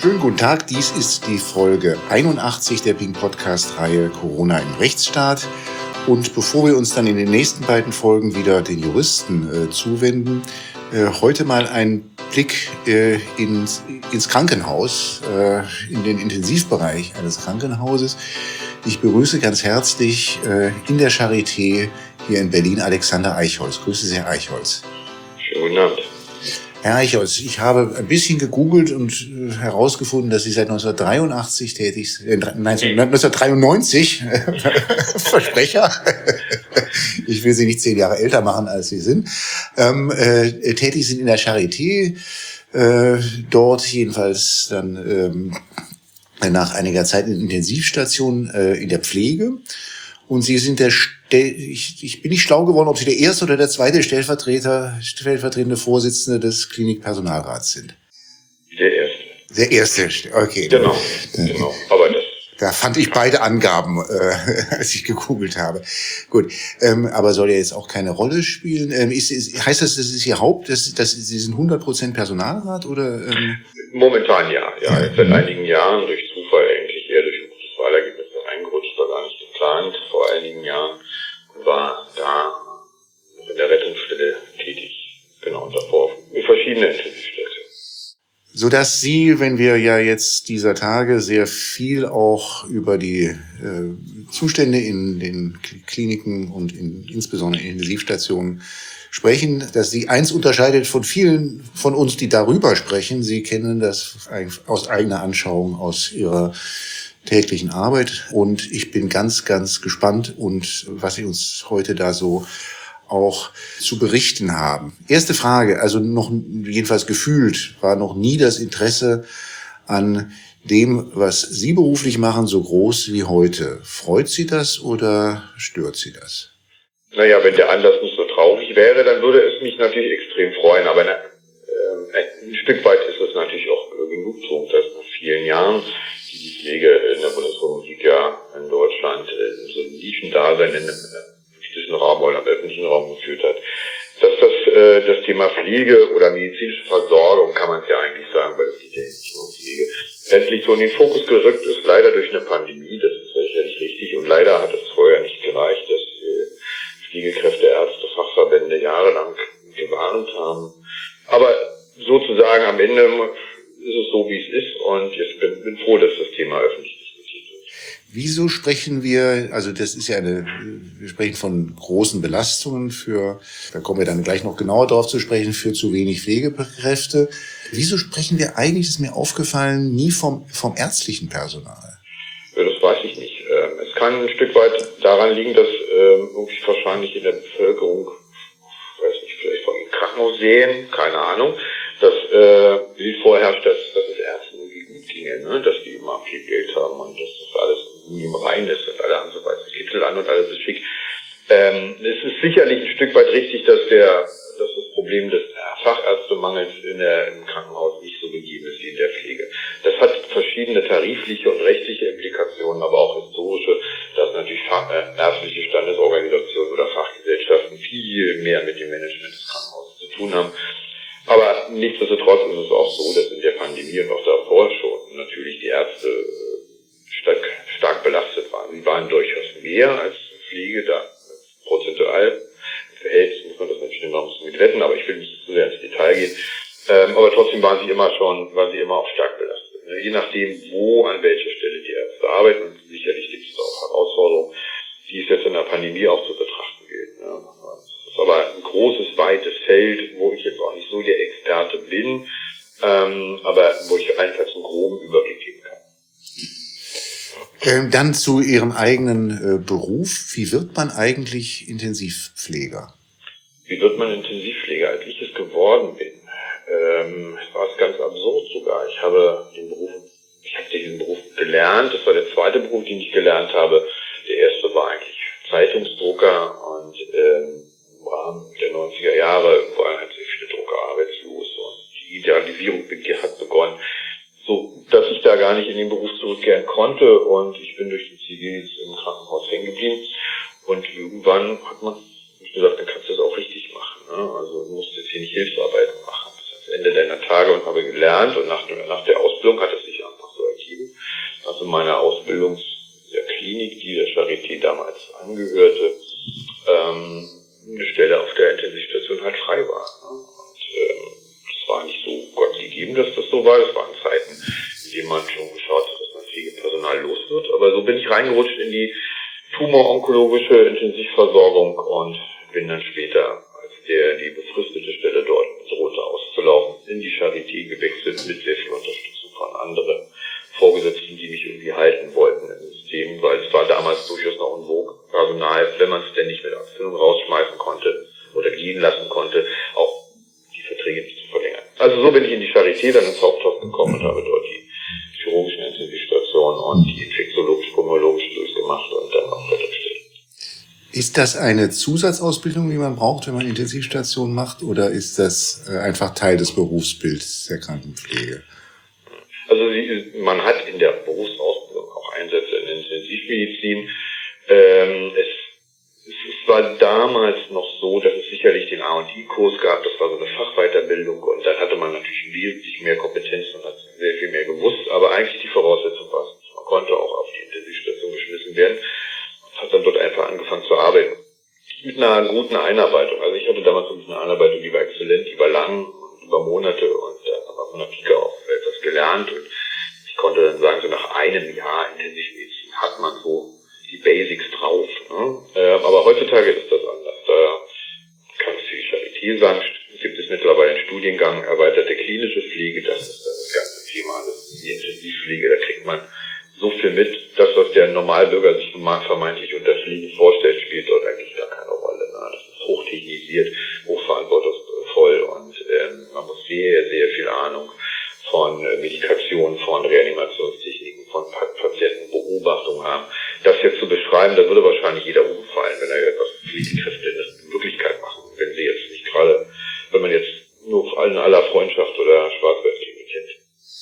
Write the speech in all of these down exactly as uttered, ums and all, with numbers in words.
Schönen guten Tag, dies ist die Folge einundachtzig der Ping Podcast-Reihe Corona im Rechtsstaat. Und bevor wir uns dann in den nächsten beiden Folgen wieder den Juristen äh, zuwenden, äh, heute mal ein Blick äh, ins, ins Krankenhaus, äh, in den Intensivbereich eines Krankenhauses. Ich begrüße ganz herzlich äh, in der Charité hier in Berlin Alexander Eichholz. Grüße Sie, Herr Eichholz. Schönen guten Abend. Herr Eichholz, ich habe ein bisschen gegoogelt und äh, herausgefunden, dass Sie seit neunzehnhundertdreiundachtzig tätig sind, äh, neunzehnhundertdreiundneunzig, Versprecher, ich will Sie nicht zehn Jahre älter machen, als Sie sind, ähm, äh, tätig sind in der Charité, äh, dort jedenfalls dann ähm, nach einiger Zeit in Intensivstation äh, in der Pflege. Und Sie sind der, Stel- ich, ich bin nicht schlau geworden, ob Sie der erste oder der zweite Stellvertreter, stellvertretende Vorsitzende des Klinikpersonalrats sind. Der erste. Der erste, okay. Genau, genau. Aber das. Da fand ich beide Angaben, äh, als ich gegoogelt habe. Gut, ähm, aber soll ja jetzt auch keine Rolle spielen. Ähm, ist, ist, heißt das, das ist Ihr Haupt, das, das, Sie sind hundert Prozent Personalrat oder? Ähm? Momentan ja, ja. Jetzt seit einigen Jahren durch Zufall eigentlich eher durch ein gutes Wahlergebnis reingerutscht, war gar nicht geplant. Vor einigen Jahren war da in der Rettungsstelle tätig. Genau, und davor in verschiedenen Intensivstationen. Sodass Sie, wenn wir ja jetzt dieser Tage sehr viel auch über die äh, Zustände in den Kliniken und in, insbesondere in Intensivstationen sprechen, dass Sie eins unterscheidet von vielen von uns, die darüber sprechen. Sie kennen das aus eigener Anschauung, aus Ihrer täglichen Arbeit. Und ich bin ganz, ganz gespannt und was Sie uns heute da so auch zu berichten haben. Erste Frage, also noch jedenfalls gefühlt war noch nie das Interesse an dem, was Sie beruflich machen, so groß wie heute. Freut Sie das oder stört Sie das? Naja, wenn der Anlass nicht so traurig wäre, dann würde es mich natürlich extrem freuen. Aber äh, ein Stück weit ist es natürlich auch Genugtuung, dass nach vielen Jahren die die Pflege in der Bundesrepublik ja in Deutschland äh, so ein Nischendasein in einem politischen Raum oder im öffentlichen Raum geführt hat. Dass das äh, das Thema Pflege oder medizinische Versorgung, kann man es ja eigentlich sagen, weil es geht ja nicht nur um Pflege, endlich so in den Fokus gerückt ist, leider durch eine Pandemie, das ist sicherlich richtig. Und leider hat es vorher nicht gereicht, dass äh, Pflegekräfte, Ärzte, Fachverbände jahrelang gewarnt haben. Aber sozusagen am Ende ist es so, wie es ist. Und ich bin, bin froh, dass das Thema öffentlich diskutiert wird. Wieso sprechen wir, also das ist ja eine, wir sprechen von großen Belastungen für, da kommen wir dann gleich noch genauer drauf zu sprechen, für zu wenig Pflegekräfte. Wieso sprechen wir eigentlich, ist mir aufgefallen, nie vom, vom ärztlichen Personal? Ja, das weiß ich nicht. Es kann ein Stück weit daran liegen, dass irgendwie wahrscheinlich in der Bevölkerung, ich weiß nicht, vielleicht von Krankenhausseen, keine Ahnung, das äh, Bild vorherrscht, dass, dass es Ärzten irgendwie gut ginge, ne? Dass die immer viel Geld haben und dass das alles nie im Reinen ist und alle haben so weiße Kittel an und alles ist schick. Ähm, es ist sicherlich ein Stück weit richtig, dass der, dass das Problem des Fachärztemangels in der, im Krankenhaus nicht so gegeben ist wie in der Pflege. Das hat verschiedene tarifliche und rechtliche Implikationen, aber auch historische, dass natürlich äh, ärztliche Standesorganisationen oder Fachgesellschaften viel mehr mit dem Management des Krankenhauses zu tun haben. Aber nichtsdestotrotz ist es auch so, dass in der Pandemie und auch davor schon natürlich die Ärzte stark, stark belastet waren. Sie waren durchaus mehr als Pflege, da prozentual im Verhältnis muss man das natürlich noch ein bisschen mit wetten, aber ich will nicht zu sehr ins Detail gehen. Ähm, aber trotzdem waren sie immer schon, waren sie immer auch stark belastet. Ne? Je nachdem, wo, an welcher Stelle die Ärzte arbeiten, und sicherlich gibt es auch Herausforderungen, die es jetzt in der Pandemie auch zu betrachten gilt. Ne? Das ist aber ein großes, weites Feld, wo ich jetzt auch nicht so der Experte bin, ähm, aber wo ich einfach einen groben Überblick geben kann. Ähm, dann zu Ihrem eigenen äh, Beruf. Wie wird man eigentlich Intensivpfleger? Wie wird man Intensivpfleger? Als ich es geworden bin, ähm, war es ganz absurd sogar. Ich habe den Beruf, ich habe diesen Beruf gelernt. Das war der zweite Beruf, den ich gelernt habe. Der erste war eigentlich Zeitungsdrucker und ähm, im Rahmen der neunziger Jahre waren halt sehr viele Drucker arbeitslos und die Idealisierung hat begonnen, so dass ich da gar nicht in den Beruf zurückkehren konnte und ich bin durch den Zivildienst im Krankenhaus hängen geblieben und irgendwann hat man gesagt, dann kannst du das auch richtig machen. Ne? Also du musst jetzt hier nicht Hilfsarbeiten machen bis ans Ende deiner Tage und habe gelernt und nach, nach der Ausbildung hat es sich meiner Ausbildungs- der Klinik, die der Charité damals angehörte, ähm, eine Stelle auf der Intensivstation halt frei war. Ne? Und ähm, es war nicht so Gott gegeben, dass das so war. Das waren Zeiten, in denen man schon geschaut hat, dass man Pflegepersonal los wird. Aber so bin ich reingerutscht in die tumoronkologische Intensivversorgung und bin dann später, als der die befristete Stelle dort drohte auszulaufen, in die Charité gewechselt mit sehr viel Unterstützung von anderen Vorgesetzten, die mich irgendwie halten wollten im System, weil es war damals durchaus noch en vogue, Personal, wenn man es denn nicht mit Abfindung rausschmeißen konnte oder gehen lassen konnte, auch die Verträge nicht zu verlängern. Also so bin ich in die Charité dann ins Haupthaus gekommen und habe dort die chirurgischen Intensivstationen und die infektiologisch-pulmonologisch durchgemacht und dann auch weitergestellt. Ist das eine Zusatzausbildung, die man braucht, wenn man Intensivstation macht, oder ist das äh, einfach Teil des Berufsbilds der Krankenpflege? Also sie, man hat in der Berufsausbildung auch Einsätze in Intensivmedizin. Ähm, es, es war damals noch so, dass es sicherlich den A und I-Kurs gab, das war so eine Fachweiterbildung und dann hatte man natürlich wesentlich mehr Kompetenzen und hat sehr viel mehr gewusst, aber eigentlich die Voraussetzung war es nicht. Man konnte auch auf die Intensivstation geschmissen werden und hat dann dort einfach angefangen zu arbeiten. Mit einer guten Einarbeitung. Also ich hatte damals so eine Einarbeitung, die war exzellent, die war lang, über Monate und dann haben wir von der Pike auf etwas gelernt und ich konnte dann sagen, so nach einem Jahr Intensivmedizin hat man so die Basics drauf. Ne? Ähm, aber heutzutage ist das anders. Da kann es die Charité sagen, gibt es mittlerweile einen Studiengang erweiterte klinische Pflege, das ist das ganze Thema, das ist die Intensivpflege, da kriegt man so viel mit, das, was der Normalbürger sich vermeintlich unter Pflege vorstellt, spielt dort eigentlich gar keine Rolle. Ne? Das ist hochtechnisiert, hochverantwortungsvoll und ähm, man muss sehr, sehr viel Ahnung von äh, Medikation, von Reanimationstechniken, von pa Patientenbeobachtung haben. Das jetzt zu beschreiben, da würde wahrscheinlich jeder umfallen, wenn er etwas Pflegekräfte in Wirklichkeit machen, wenn sie jetzt nicht gerade, wenn man jetzt nur in aller Freundschaft oder Schwarzwaldklinik kennt.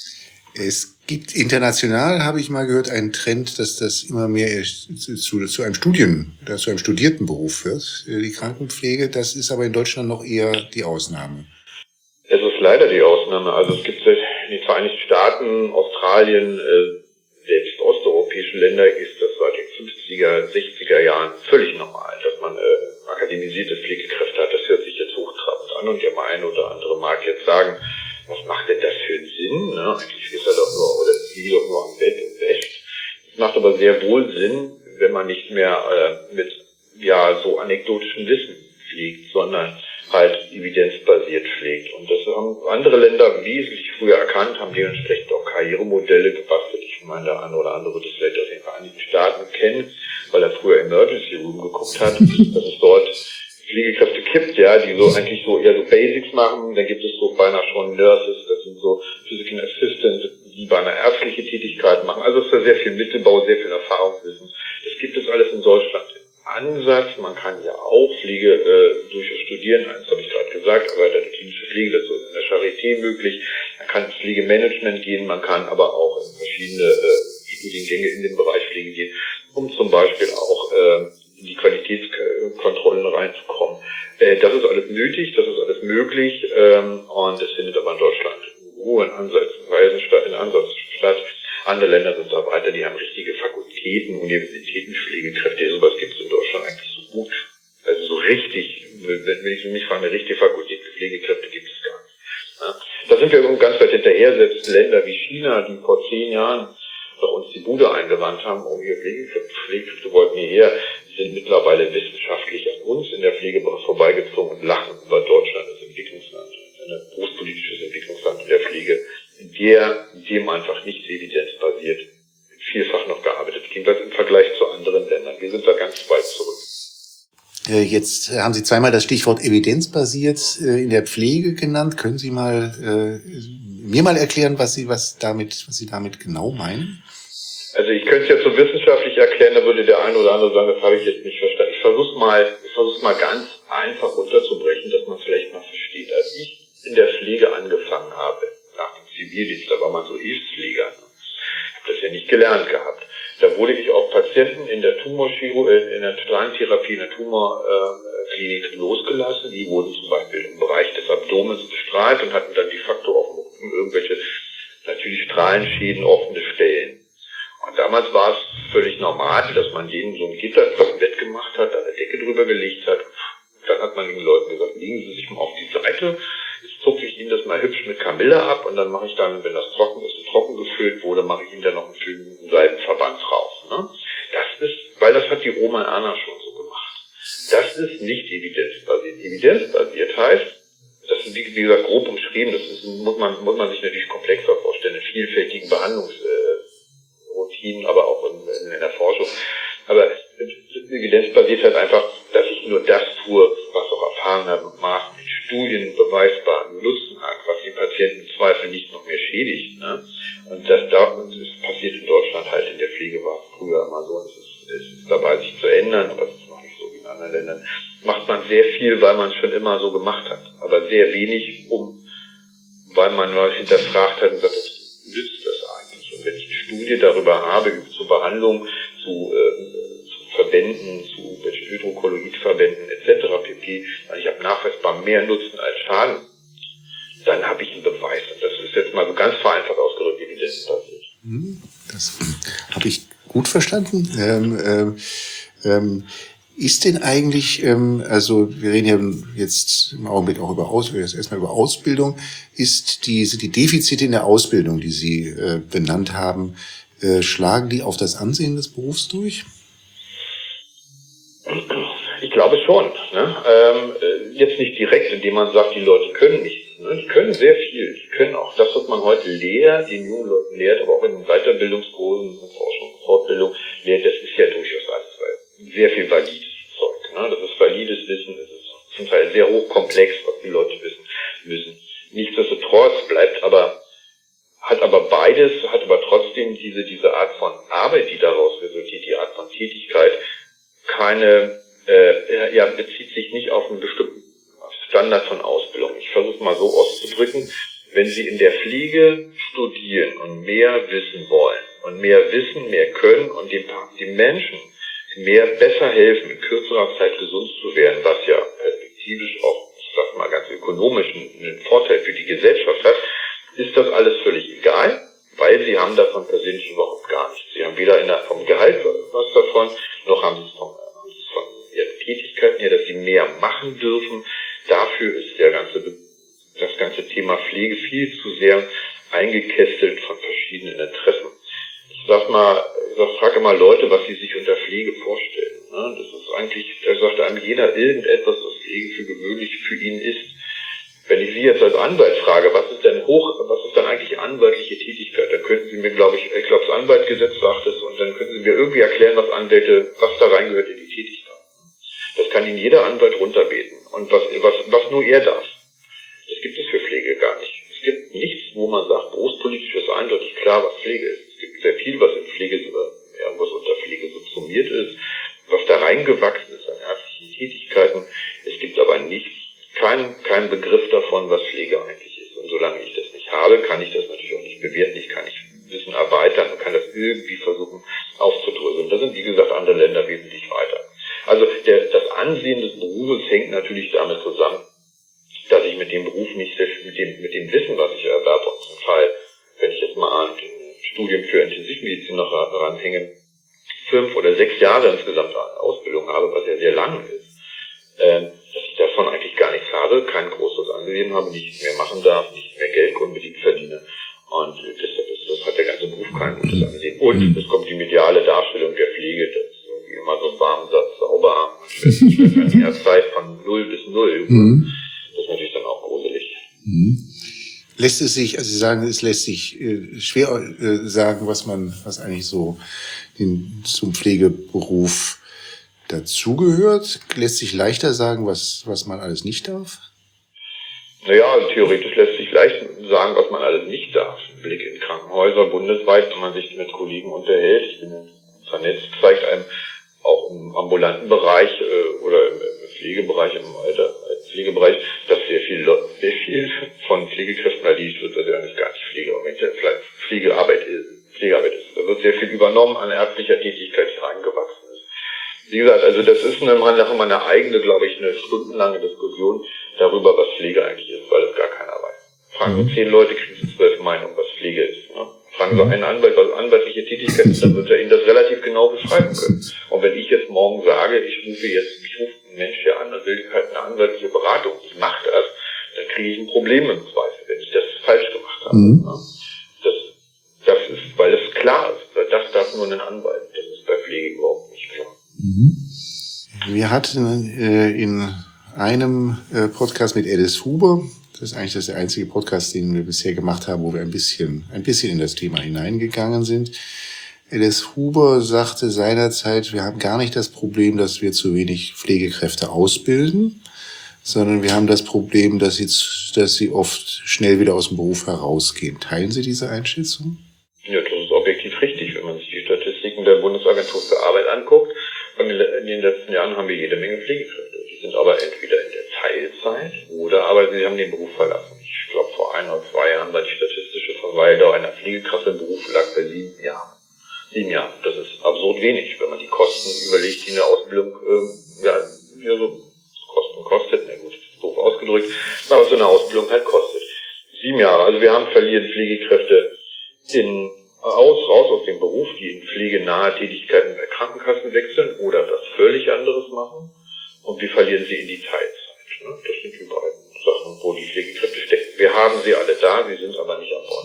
Es gibt international, habe ich mal gehört, einen Trend, dass das immer mehr zu, zu einem Studien, zu einem studierten Beruf wird, die Krankenpflege. Das ist aber in Deutschland noch eher die Ausnahme. Es ist leider die Ausnahme. Also es gibt in den Vereinigten Staaten, Australien, äh, selbst osteuropäische Länder ist das seit den fünfziger, sechziger Jahren völlig normal, dass man äh, akademisierte Pflegekräfte hat. Das hört sich jetzt hochtrabend an und der eine oder andere mag jetzt sagen, was macht denn das für einen Sinn? Ne? Eigentlich ist er doch nur, oder sie doch nur am Bett und wäscht. Es macht aber sehr wohl Sinn, wenn man nicht mehr äh, mit ja so anekdotischem Wissen pflegt, sondern halt evidenzbasiert pflegt. Und das haben andere Länder wesentlich früher erkannt, haben dementsprechend auch Karrieremodelle gebastelt. Ich meine, der eine oder andere wird es vielleicht aus den Vereinigten Staaten kennen, weil er früher Emergency Room geguckt hat, dass es dort Pflegekräfte gibt, ja, die so eigentlich so eher so Basics machen. Dann gibt es so beinahe schon Nurses, das sind so Physical Assistants, die beinahe ärztliche Tätigkeiten machen. Also es ist da sehr viel Mittelbau, sehr viel Erfahrungswissen. Das gibt es alles in Deutschland. Ansatz, man kann ja auch Pflege äh, durchaus studieren, das habe ich gerade gesagt, erweiterte klinische Pflege, das ist in der Charité möglich. Man kann ins Pflegemanagement gehen, man kann aber auch in verschiedene äh, Studiengänge in den Bereich Pflege gehen, um zum Beispiel auch äh, in die Qualitätskontrollen reinzukommen. Äh, das ist alles nötig, das ist alles möglich ähm, und es findet aber in Deutschland nur in Ansatzweisen statt, in Ansatz statt. Andere Länder sind da weiter, die haben richtige Fakultäten, Universitäten, Pflegekräfte, sowas gibt es in Deutschland eigentlich so gut. Also so richtig, wenn ich mich frage, eine richtige Fakultät für Pflegekräfte gibt es gar nicht. Ja. Da sind wir ganz weit hinterher, selbst Länder wie China, die vor zehn Jahren doch uns die Bude eingewandt haben, um hier Pflegekräfte, Pflegekräfte wollten hierher, sind mittlerweile wissenschaftlich an uns in der Pflege vorbeigezogen und lachen über Deutschland als Entwicklungsland, ein großpolitisches Entwicklungsland in der Pflege, in der dem einfach nicht evidenzbasiert vielfach noch gearbeitet, jedenfalls im Vergleich zu anderen Ländern. Wir sind da ganz weit zurück. Jetzt haben Sie zweimal das Stichwort evidenzbasiert in der Pflege genannt. Können Sie mal äh, mir mal erklären, was Sie was damit, was Sie damit genau meinen? Also ich könnte es jetzt so wissenschaftlich erklären, da würde der eine oder andere sagen, das habe ich jetzt nicht verstanden. Ich versuche mal, ich versuche mal ganz einfach runterzubrechen, dass man es vielleicht mal versteht. Als ich in der Pflege angefangen habe, nach dem Zivildienst, da war man so Hilfspfleger, ne? Ich habe das ja nicht gelernt gehabt. Da wurde ich auf Patienten in der Tumorchirurgie, in der Strahlentherapie, in der Tumorklinik losgelassen. Die wurden zum Beispiel im Bereich des Abdomens bestrahlt und hatten dann de facto auf dem Rücken irgendwelche natürlich Strahlenschäden, offene Stellen. Und da damals war es völlig normal, dass man denen so ein Gitter das Bett gemacht hat, eine Decke drüber gelegt hat. Dann hat man den Leuten gesagt, legen Sie sich mal auf die Seite, jetzt zupfe ich Ihnen das mal hübsch mit Kamille ab und dann mache ich dann, wenn das trocken ist und trocken gefüllt wurde, mache ich Ihnen dann noch einen schönen Seidenverband drauf. Ne? Das ist, weil das hat die Oma Erna schon so gemacht. Das ist nicht evidenzbasiert. Evidenzbasiert heißt, das ist wie, wie gesagt grob umschrieben, das ist, muss man muss man sich natürlich komplexer vorstellen, in vielfältigen Behandlungsroutinen, äh, aber auch in, in, in der Forschung. Aber evidenzbasiert halt einfach, dass ich nur das tue, was auch erfahrenermaßen in Studien beweisbaren Nutzen hat, was den Patienten im Zweifel nicht noch mehr schädigt. Ne? Und das, da, das passiert in Deutschland halt in der Pflege, war es früher immer so, es ist, es ist dabei sich zu ändern, aber es ist noch nicht so wie in anderen Ländern. Macht man sehr viel, weil man es schon immer so gemacht hat, aber sehr wenig, um, weil man mal hinterfragt hat und sagt, was nützt das eigentlich? Und wenn ich eine Studie darüber habe, zur Behandlung, zu, äh, zu Verbänden, zu Hydrokolloidverbänden et cetera pp., also ich habe nachweisbar mehr Nutzen als Schaden, dann habe ich einen Beweis. Und das ist jetzt mal so ganz vereinfacht ausgedrückt, evidenzbasiert. Das habe ich gut verstanden. Ähm, ähm, ähm, Ist denn eigentlich, ähm, also wir reden ja jetzt im Augenblick auch über Aus, jetzt erstmal über Ausbildung, ist die, sind die Defizite in der Ausbildung, die Sie äh, benannt haben, äh, schlagen die auf das Ansehen des Berufs durch? Ich glaube schon. Ne? Ähm, jetzt nicht direkt, indem man sagt, die Leute können nichts. Ne? Die können sehr viel. Die können auch das, was man heute lehrt, den jungen Leuten lehrt, aber auch in den Weiterbildungskursen, Forschung, Fortbildung lehrt, das ist ja durchaus alles sehr viel valides Zeug. Ne? Das ist valides Wissen, das ist zum Teil sehr hochkomplex, was die Leute wissen müssen. Nichtsdestotrotz bleibt aber, hat aber beides, hat aber trotzdem diese, diese Art von Arbeit, die daraus resultiert, die Art von Tätigkeit, keine, äh, ja, bezieht sich nicht auf einen bestimmten Standard von Ausbildung. Ich versuche es mal so auszudrücken, wenn Sie in der Pflege studieren und mehr wissen wollen und mehr wissen, mehr können und dem, dem Menschen mehr besser helfen, in kürzerer Zeit gesund zu werden, was ja perspektivisch auch, ich sag mal ganz ökonomisch einen Vorteil für die Gesellschaft hat, ist das alles völlig egal, weil Sie haben davon persönlich überhaupt gar nichts. Sie haben weder in der, vom Gehalt was davon, noch haben Sie es von, von Ihren Tätigkeiten her, dass Sie mehr machen dürfen. Dafür ist der ganze, das ganze Thema Pflege viel zu sehr eingekästelt von verschiedenen Interessen. Ich sag mal, ich sag, frage immer Leute, was sie sich unter Pflege vorstellen. Ne? Das ist eigentlich, da sagt einem jeder irgendetwas, was Pflege für gewöhnlich für ihn ist. Wenn ich Sie jetzt als Anwalt frage, was ist denn hoch, was ist denn eigentlich anwaltliche Tätigkeit, dann könnten Sie mir, glaube ich, ich glaube, das Anwaltsgesetz sagt es, und dann könnten Sie mir irgendwie erklären, was Anwälte, was da reingehört in die Tätigkeit. Das kann Ihnen jeder Anwalt runterbeten. Und was, was, was nur er darf. Das gibt es für Pflege gar nicht. Es gibt nichts, wo man sagt, berufspolitisch ist eindeutig klar, was Pflege ist. Es gibt sehr viel, was in Pflege, irgendwas unter Pflege subsumiert ist, was da reingewachsen ist an ärztlichen Tätigkeiten. Es gibt aber nichts, kein, kein Begriff davon, was Pflege eigentlich ist. Und solange ich das nicht habe, kann ich das natürlich auch nicht bewerten. Ich kann nicht Wissen erweitern und kann das irgendwie versuchen aufzudröseln. Da sind, wie gesagt, andere Länder wesentlich weiter. Also der, das Ansehen des Berufes hängt natürlich damit zusammen, dass ich mit dem Beruf nicht, mit dem, mit dem Wissen, was ich erwerbe, und zum Teil, wenn ich jetzt mal an Studien für Intensivmedizin noch ranhänge, fünf oder sechs Jahre insgesamt an Ausbildung habe, was ja sehr lang ist, äh, dass ich davon eigentlich gar nichts habe, kein großes Ansehen habe, nichts mehr machen darf, nicht mehr Geld unbedingt verdiene. Und deshalb ist, das hat der ganze Beruf kein gutes Ansehen. Und es kommt die mediale Darstellung der Pflege, das ist irgendwie immer so ein warmer Satz, sauber, in der Zeit von null bis null. Mhm. Das ist natürlich dann auch gruselig. Mhm. Lässt es sich, also Sie sagen, es lässt sich äh, schwer äh, sagen, was man, was eigentlich so den, zum Pflegeberuf dazugehört. Lässt sich leichter sagen, was, was man alles nicht darf? Naja, theoretisch lässt sich leicht sagen, was man alles nicht darf. Ein Blick in Krankenhäuser bundesweit, wenn man sich mit Kollegen unterhält, ich bin vernetzt, zeigt einem auch im ambulanten Bereich äh, oder im, im Pflegebereich, im Alter, Pflegebereich, dass sehr viel, sehr viel von Pflegekräften erledigt wird, was ja eigentlich gar nicht Pflegearbeit, Pflegearbeit ist. Pflegearbeit ist. Da wird sehr viel übernommen an ärztlicher Tätigkeit, die reingewachsen ist. Wie gesagt, also das ist eine, man nachher mal eine eigene, glaube ich, eine stundenlange Diskussion darüber, was Pflege eigentlich ist, weil es gar keiner weiß. Fragen Sie zehn Leute, kriegen Sie zwölf Meinungen, was Pflege ist. Ne? Fragen fragen Sie einen Anwalt, was anwaltliche Tätigkeit ist, dann wird er Ihnen das relativ genau beschreiben können. Und wenn ich jetzt morgen sage, ich rufe jetzt, ich rufe einen Mensch hier an und will halt eine anwaltliche Beratung, ich mache das, dann kriege ich ein Problem im Zweifel, wenn ich das falsch gemacht habe. Mhm. Das, das ist, weil es klar ist, weil das darf nur ein Anwalt. Das ist bei Pflege überhaupt nicht klar. Mhm. Wir hatten äh, in einem äh, Podcast mit Alice Huber, das ist eigentlich das der einzige Podcast, den wir bisher gemacht haben, wo wir ein bisschen, ein bisschen in das Thema hineingegangen sind. Alice Huber sagte seinerzeit, wir haben gar nicht das Problem, dass wir zu wenig Pflegekräfte ausbilden, sondern wir haben das Problem, dass sie, dass sie oft schnell wieder aus dem Beruf herausgehen. Teilen Sie diese Einschätzung? Ja, das ist objektiv richtig, wenn man sich die Statistiken der Bundesagentur für Arbeit anguckt. In den letzten Jahren haben wir jede Menge Pflegekräfte. Die sind aber entweder in der Teilzeit oder aber sie haben den Beruf verlassen. Ich glaube, vor ein oder zwei Jahren war die statistische Verweildauer einer Pflegekraft im Beruf lag bei sieben Jahren. Sieben Jahre. Das ist absurd wenig, wenn man die Kosten überlegt, die eine Ausbildung, äh, ja, ja, so Kosten kostet, na gut, das ist doof ausgedrückt, aber so eine Ausbildung halt kostet. Sieben Jahre. Also wir haben verlieren Pflegekräfte in aus, raus aus dem Beruf, die in pflegenahe Tätigkeiten bei Krankenkassen wechseln oder was völlig anderes machen. Und wir verlieren sie in die Teilzeit. Das sind die beiden Sachen, wo die Pflegekräfte stecken. Wir haben sie alle da, sie sind aber nicht an Bord.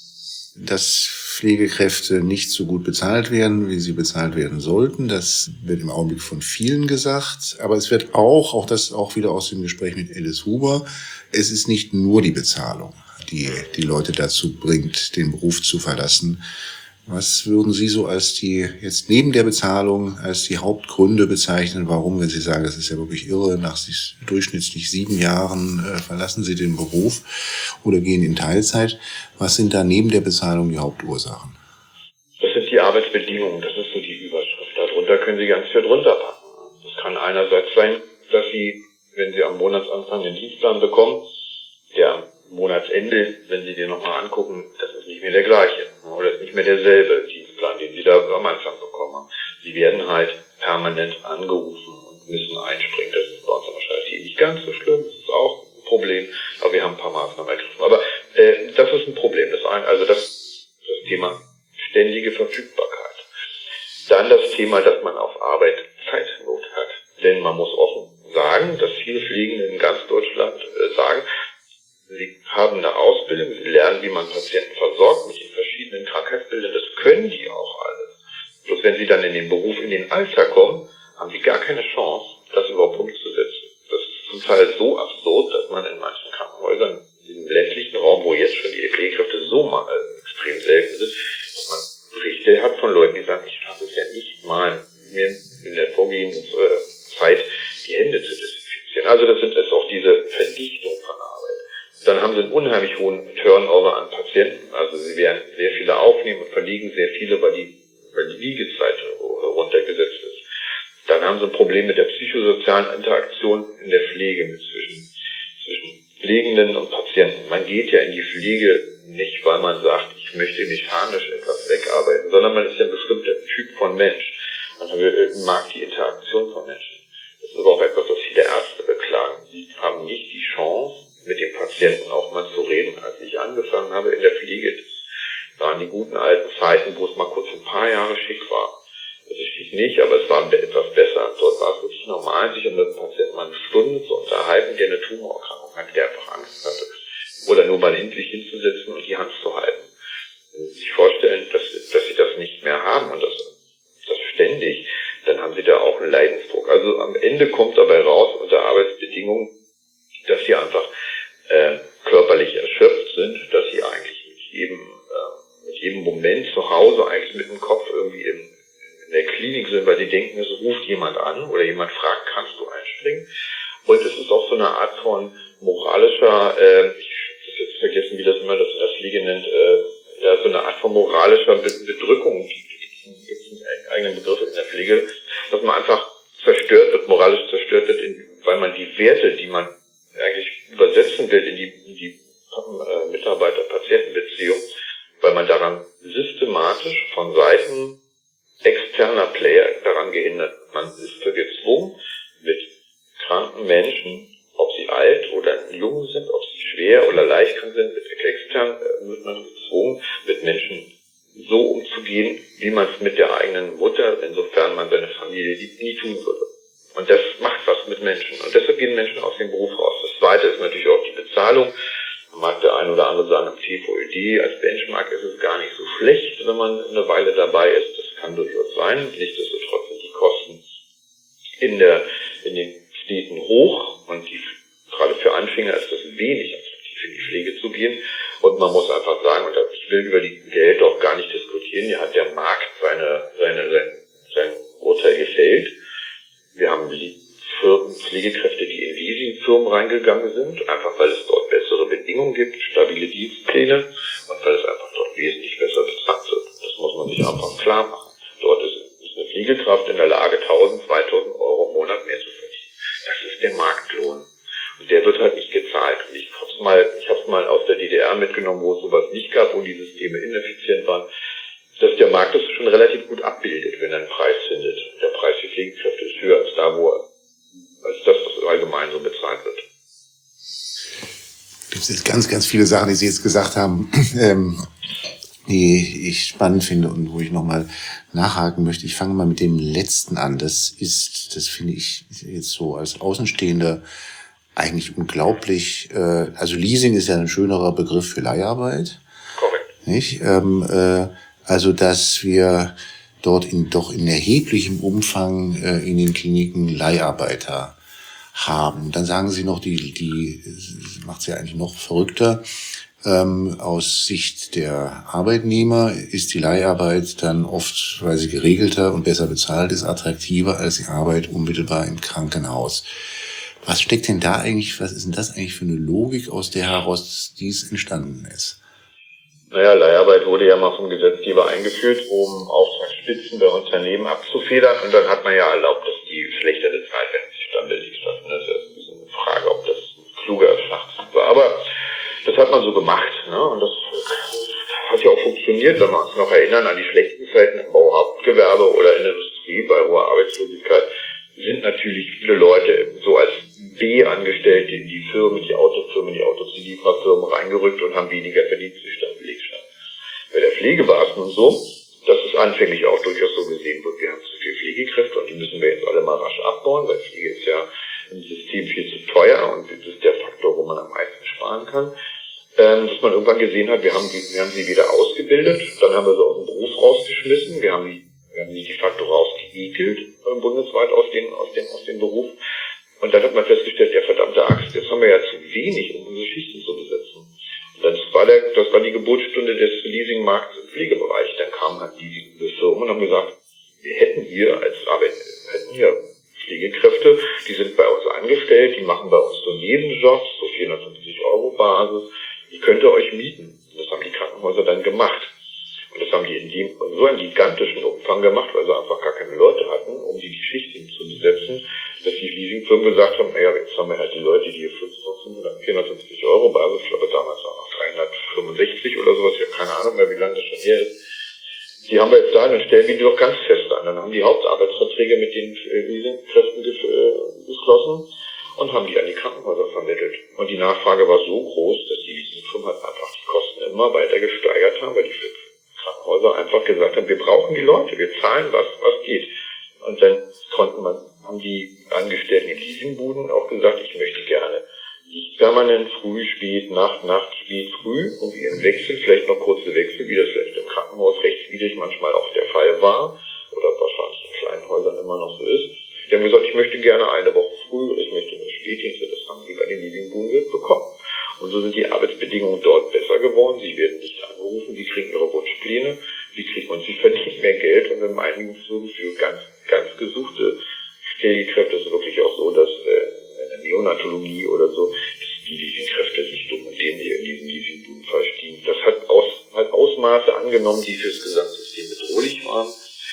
Dass Pflegekräfte nicht so gut bezahlt werden, wie sie bezahlt werden sollten, das wird im Augenblick von vielen gesagt. Aber es wird auch, auch das auch wieder aus dem Gespräch mit Alice Huber, es ist nicht nur die Bezahlung, die die Leute dazu bringt, den Beruf zu verlassen. Was würden Sie so als die, jetzt neben der Bezahlung, als die Hauptgründe bezeichnen, warum, wenn Sie sagen, das ist ja wirklich irre, nach durchschnittlich sieben Jahren äh, verlassen Sie den Beruf oder gehen in Teilzeit. Was sind da neben der Bezahlung die Hauptursachen? Das sind die Arbeitsbedingungen, das ist so die Überschrift. Darunter können Sie ganz viel drunter packen. Das kann einerseits sein, dass Sie, wenn Sie am Monatsanfang den Dienstplan bekommen, der Monatsende, wenn Sie den nochmal angucken, das ist nicht mehr der gleiche. Oder ist nicht mehr derselbe Dienstplan, den Sie da am Anfang bekommen haben. Sie werden halt permanent angerufen und müssen einspringen. Das ist bei uns wahrscheinlich nicht ganz so schlimm. Das ist auch ein Problem. Aber wir haben ein paar Maßnahmen ergriffen. Aber äh, das ist ein Problem. Das ein, also das, das Thema ständige Verfügbarkeit. Dann das Thema, dass man auf Arbeit Zeitnot hat. Denn man muss offen sagen, dass viele Pflegende in ganz Deutschland äh, sagen, sie haben eine Ausbildung, sie lernen, wie man Patienten versorgt mit den verschiedenen Krankheitsbildern, das können die auch alles. Bloß wenn sie dann in den Beruf, in den Alltag kommen, haben sie gar keine Chance, das überhaupt umzusetzen. Das ist zum Teil so absurd, dass man in manchen Krankenhäusern, im ländlichen Raum, wo jetzt schon die Pflegekräfte so mal extrem selten sind, dass man Berichte hat von Leuten, die sagen, ich schaffe es ja nicht mal, mir in der vorgehenden Zeit die Hände zu desinfizieren. Also das sind es auch diese Verdichtung von Arbeit. Dann haben sie einen unheimlich hohen Turnover an Patienten. Also sie werden sehr viele aufnehmen und verlegen sehr viele, weil die, weil die Liegezeit runtergesetzt ist. Dann haben sie ein Problem mit der psychosozialen Interaktion in der Pflege mit zwischen, zwischen Pflegenden und Patienten. Man geht ja in die Pflege nicht, weil man sagt, ich möchte mechanisch etwas wegarbeiten, sondern man ist ja ein bestimmter Typ von Mensch. Man mag die Interaktion von Menschen. Das ist aber auch etwas, was viele Ärzte beklagen. Sie haben nicht die Chance, mit den Patienten auch mal zu reden. Als ich angefangen habe in der Pflege, das waren die guten alten Zeiten, wo es mal kurz ein paar Jahre schick war. Das ist schick nicht, aber es war etwas besser. Dort war es wirklich normal, sich mit dem Patienten mal eine Stunde zu unterhalten, der eine Tumorerkrankung hat, der einfach Angst hatte. Oder nur mal endlich hinzusetzen und die Hand zu halten. Wenn Sie sich vorstellen, dass, dass Sie das nicht mehr haben und das, das ständig, dann haben Sie da auch einen Leidensdruck. Also am Ende kommt dabei raus, unter Arbeitsbedingungen, dass Sie einfach äh, körperlich erschöpft sind, dass Sie eigentlich mit jedem, äh, mit jedem Moment zu Hause eigentlich mit dem Kopf irgendwie in, in der Klinik sind, weil Sie denken, es ruft jemand an oder jemand fragt, kannst du einspringen? Und es ist auch so eine Art von moralischer, äh, ich habe jetzt vergessen, wie das immer das in der Pflege nennt, äh, ja, so eine Art von moralischer Bedrückung, gibt es einen eigenen Begriff in der Pflege, dass man einfach zerstört wird, moralisch zerstört wird, in, weil man die Werte, die man eigentlich übersetzen will in die, in die äh, Mitarbeiter-Patienten-Beziehung, weil man daran systematisch von Seiten externer Player daran gehindert. Man ist gezwungen, mit kranken Menschen, ob sie alt oder jung sind, ob sie schwer oder leicht krank sind, mit extern äh, wird man gezwungen, mit Menschen umzugehen, wie man es mit der eigenen Mutter, insofern man seine Familie liebt, nie tun würde. Und das macht was mit Menschen. Und deshalb gehen Menschen aus dem Beruf raus. Das Zweite ist natürlich auch die Bezahlung. Mag der ein oder andere sagen, im T V Ö D als Benchmark ist es gar nicht so schlecht, wenn man eine Weile dabei ist. Das kann durchaus sein. Nichtsdestotrotz sind die Kosten in der, in den Städten hoch und die, gerade für Anfänger ist das wenig attraktiv, in die Pflege zu gehen. Und man muss einfach sagen, und ich will über die Geld auch gar nicht diskutieren, hier hat der Markt seine, seine, sein, sein Urteil gefällt. Wir haben Firmen, Pflegekräfte, die in Leasingfirmen reingegangen sind, einfach weil es dort bessere Bedingungen gibt, stabile Dienstpläne und weil es einfach dort wesentlich besser bezahlt wird. Das muss man sich einfach klar machen. Dort ist, ist eine Pflegekraft in der Lage, tausend, zweitausend Euro im Monat mehr zu verdienen. Das ist der Marktlohn. Und der wird halt nicht gezahlt. Und ich hab's mal, ich hab's mal aus der D D R mitgenommen, wo es sowas nicht gab, wo die Systeme ineffizient waren, dass der Markt das schon relativ gut abbildet, wenn er einen Preis findet. Der Preis für Pflegekräfte ist höher als da, wo er, als das, was allgemein so bezahlt wird. Es gibt ganz, ganz viele Sachen, die Sie jetzt gesagt haben, ähm, die ich spannend finde und wo ich nochmal nachhaken möchte. Ich fange mal mit dem letzten an. Das ist, das finde ich jetzt so als Außenstehender eigentlich unglaublich. Äh, also Leasing ist ja ein schönerer Begriff für Leiharbeit. Korrekt. Nicht? Ähm, äh, also, dass wir dort in doch in erheblichem Umfang äh, in den Kliniken Leiharbeiter haben. Dann sagen Sie noch, die, die macht es ja eigentlich noch verrückter. Ähm, aus Sicht der Arbeitnehmer ist die Leiharbeit dann oft, weil sie geregelter und besser bezahlt ist, attraktiver als die Arbeit unmittelbar im Krankenhaus. Was steckt denn da eigentlich, was ist denn das eigentlich für eine Logik, aus der heraus dies entstanden ist? Naja, Leiharbeit wurde ja mal vom Gesetzgeber eingeführt, um Auftragsspitzen der Unternehmen abzufedern. Und dann hat man ja erlaubt, dass die schlechter bezahlt werden, als die Stambelegschaft. Das ist ja ein bisschen eine Frage, ob das ein kluger Schachzug war. Aber das hat man so gemacht, ne? Und das hat ja auch funktioniert, wenn wir uns noch erinnern an die schlechten Zeiten im Bauhauptgewerbe oder in der Industrie bei hoher Arbeitslosigkeit. Sind natürlich viele Leute so als B-Angestellte in die Firmen, die Autofirmen, die Autozuliefererfirmen reingerückt und haben weniger verdient als die Stambelegschaft. Bei der Pflege war es nun so, dass es anfänglich auch durchaus so gesehen wird, wir haben zu viele Pflegekräfte und die müssen wir jetzt alle mal rasch abbauen, weil Pflege ist ja im System viel zu teuer und das ist der Faktor, wo man am meisten sparen kann. Ähm, dass man irgendwann gesehen hat, wir haben, die, wir haben sie wieder ausgebildet, dann haben wir sie aus dem Beruf rausgeschmissen, wir haben die, wir haben sie de facto rausgeekelt, äh, bundesweit aus dem, aus dem, aus dem Beruf. Und dann hat man festgestellt, ja verdammte Axt, jetzt haben wir ja zu wenig, um unsere Schichten zu besetzen. Und das war der, das war die Geburtsstunde des Leasingmarkts im Pflegebereich. Dann kamen halt die Firmen und haben gesagt, wir hätten hier als Arbeit, hätten hier Pflegekräfte, die sind bei uns angestellt, die machen bei uns so Nebenjobs, so vierhundertfünfzig Euro Basis, die könnt ihr euch mieten. Und das haben die Krankenhäuser dann gemacht. Und das haben die in, dem, in so einem gigantischen Umfang gemacht, weil sie einfach gar keine Leute hatten, um die Schichten zu besetzen, dass die Leasingfirmen gesagt haben, naja, jetzt haben wir halt die Leute, die hier vierhundertfünfzig Euro Basis, ich glaube damals auch noch dreihundertfünfundsechzig oder sowas, ich habe keine Ahnung mehr, wie lange das schon her ist. Die haben wir jetzt da, dann stellen wir die doch ganz fest an. Dann haben die Hauptarbeitsverträge mit den Leasingkräften geschlossen und haben die an die Krankenhäuser vermittelt. Und die Nachfrage war so groß, dass die Leasingfirmen halt einfach die Kosten immer weiter gesteigert haben, weil die Krankenhäuser einfach gesagt haben, wir brauchen die Leute, wir zahlen was, was geht. Und dann konnten man, haben die Angestellten in Leasingbuden auch gesagt, ich möchte gerne nicht permanent früh, spät, Nacht, Nacht, spät, früh, irgendwie im Wechsel, vielleicht noch kurze Wechsel, wie das vielleicht im Krankenhaus rechtswidrig manchmal auch der Fall war, oder wahrscheinlich in kleinen Häusern immer noch so ist. Die haben gesagt, ich möchte gerne eine Woche früh, ich möchte eine Spätdienste, das haben die bei den Leasingbuden bekommen. Und so sind die Arbeitsbedingungen dort besser geworden, sie werden nicht angerufen, sie kriegen ihre Wunschpläne, sie kriegen und sie verdienen mehr Geld und in einigen Firmen für ganz, ganz gesuchte Pflegekräfte ist es wirklich auch so, dass äh, in der Neonatologie oder so, dass die Leasingkräfte sich dumm und dämlich in diesen Leasingbuden verstehen. Das hat, aus, hat Ausmaße angenommen, die fürs Gesamtsystem bedrohlich waren.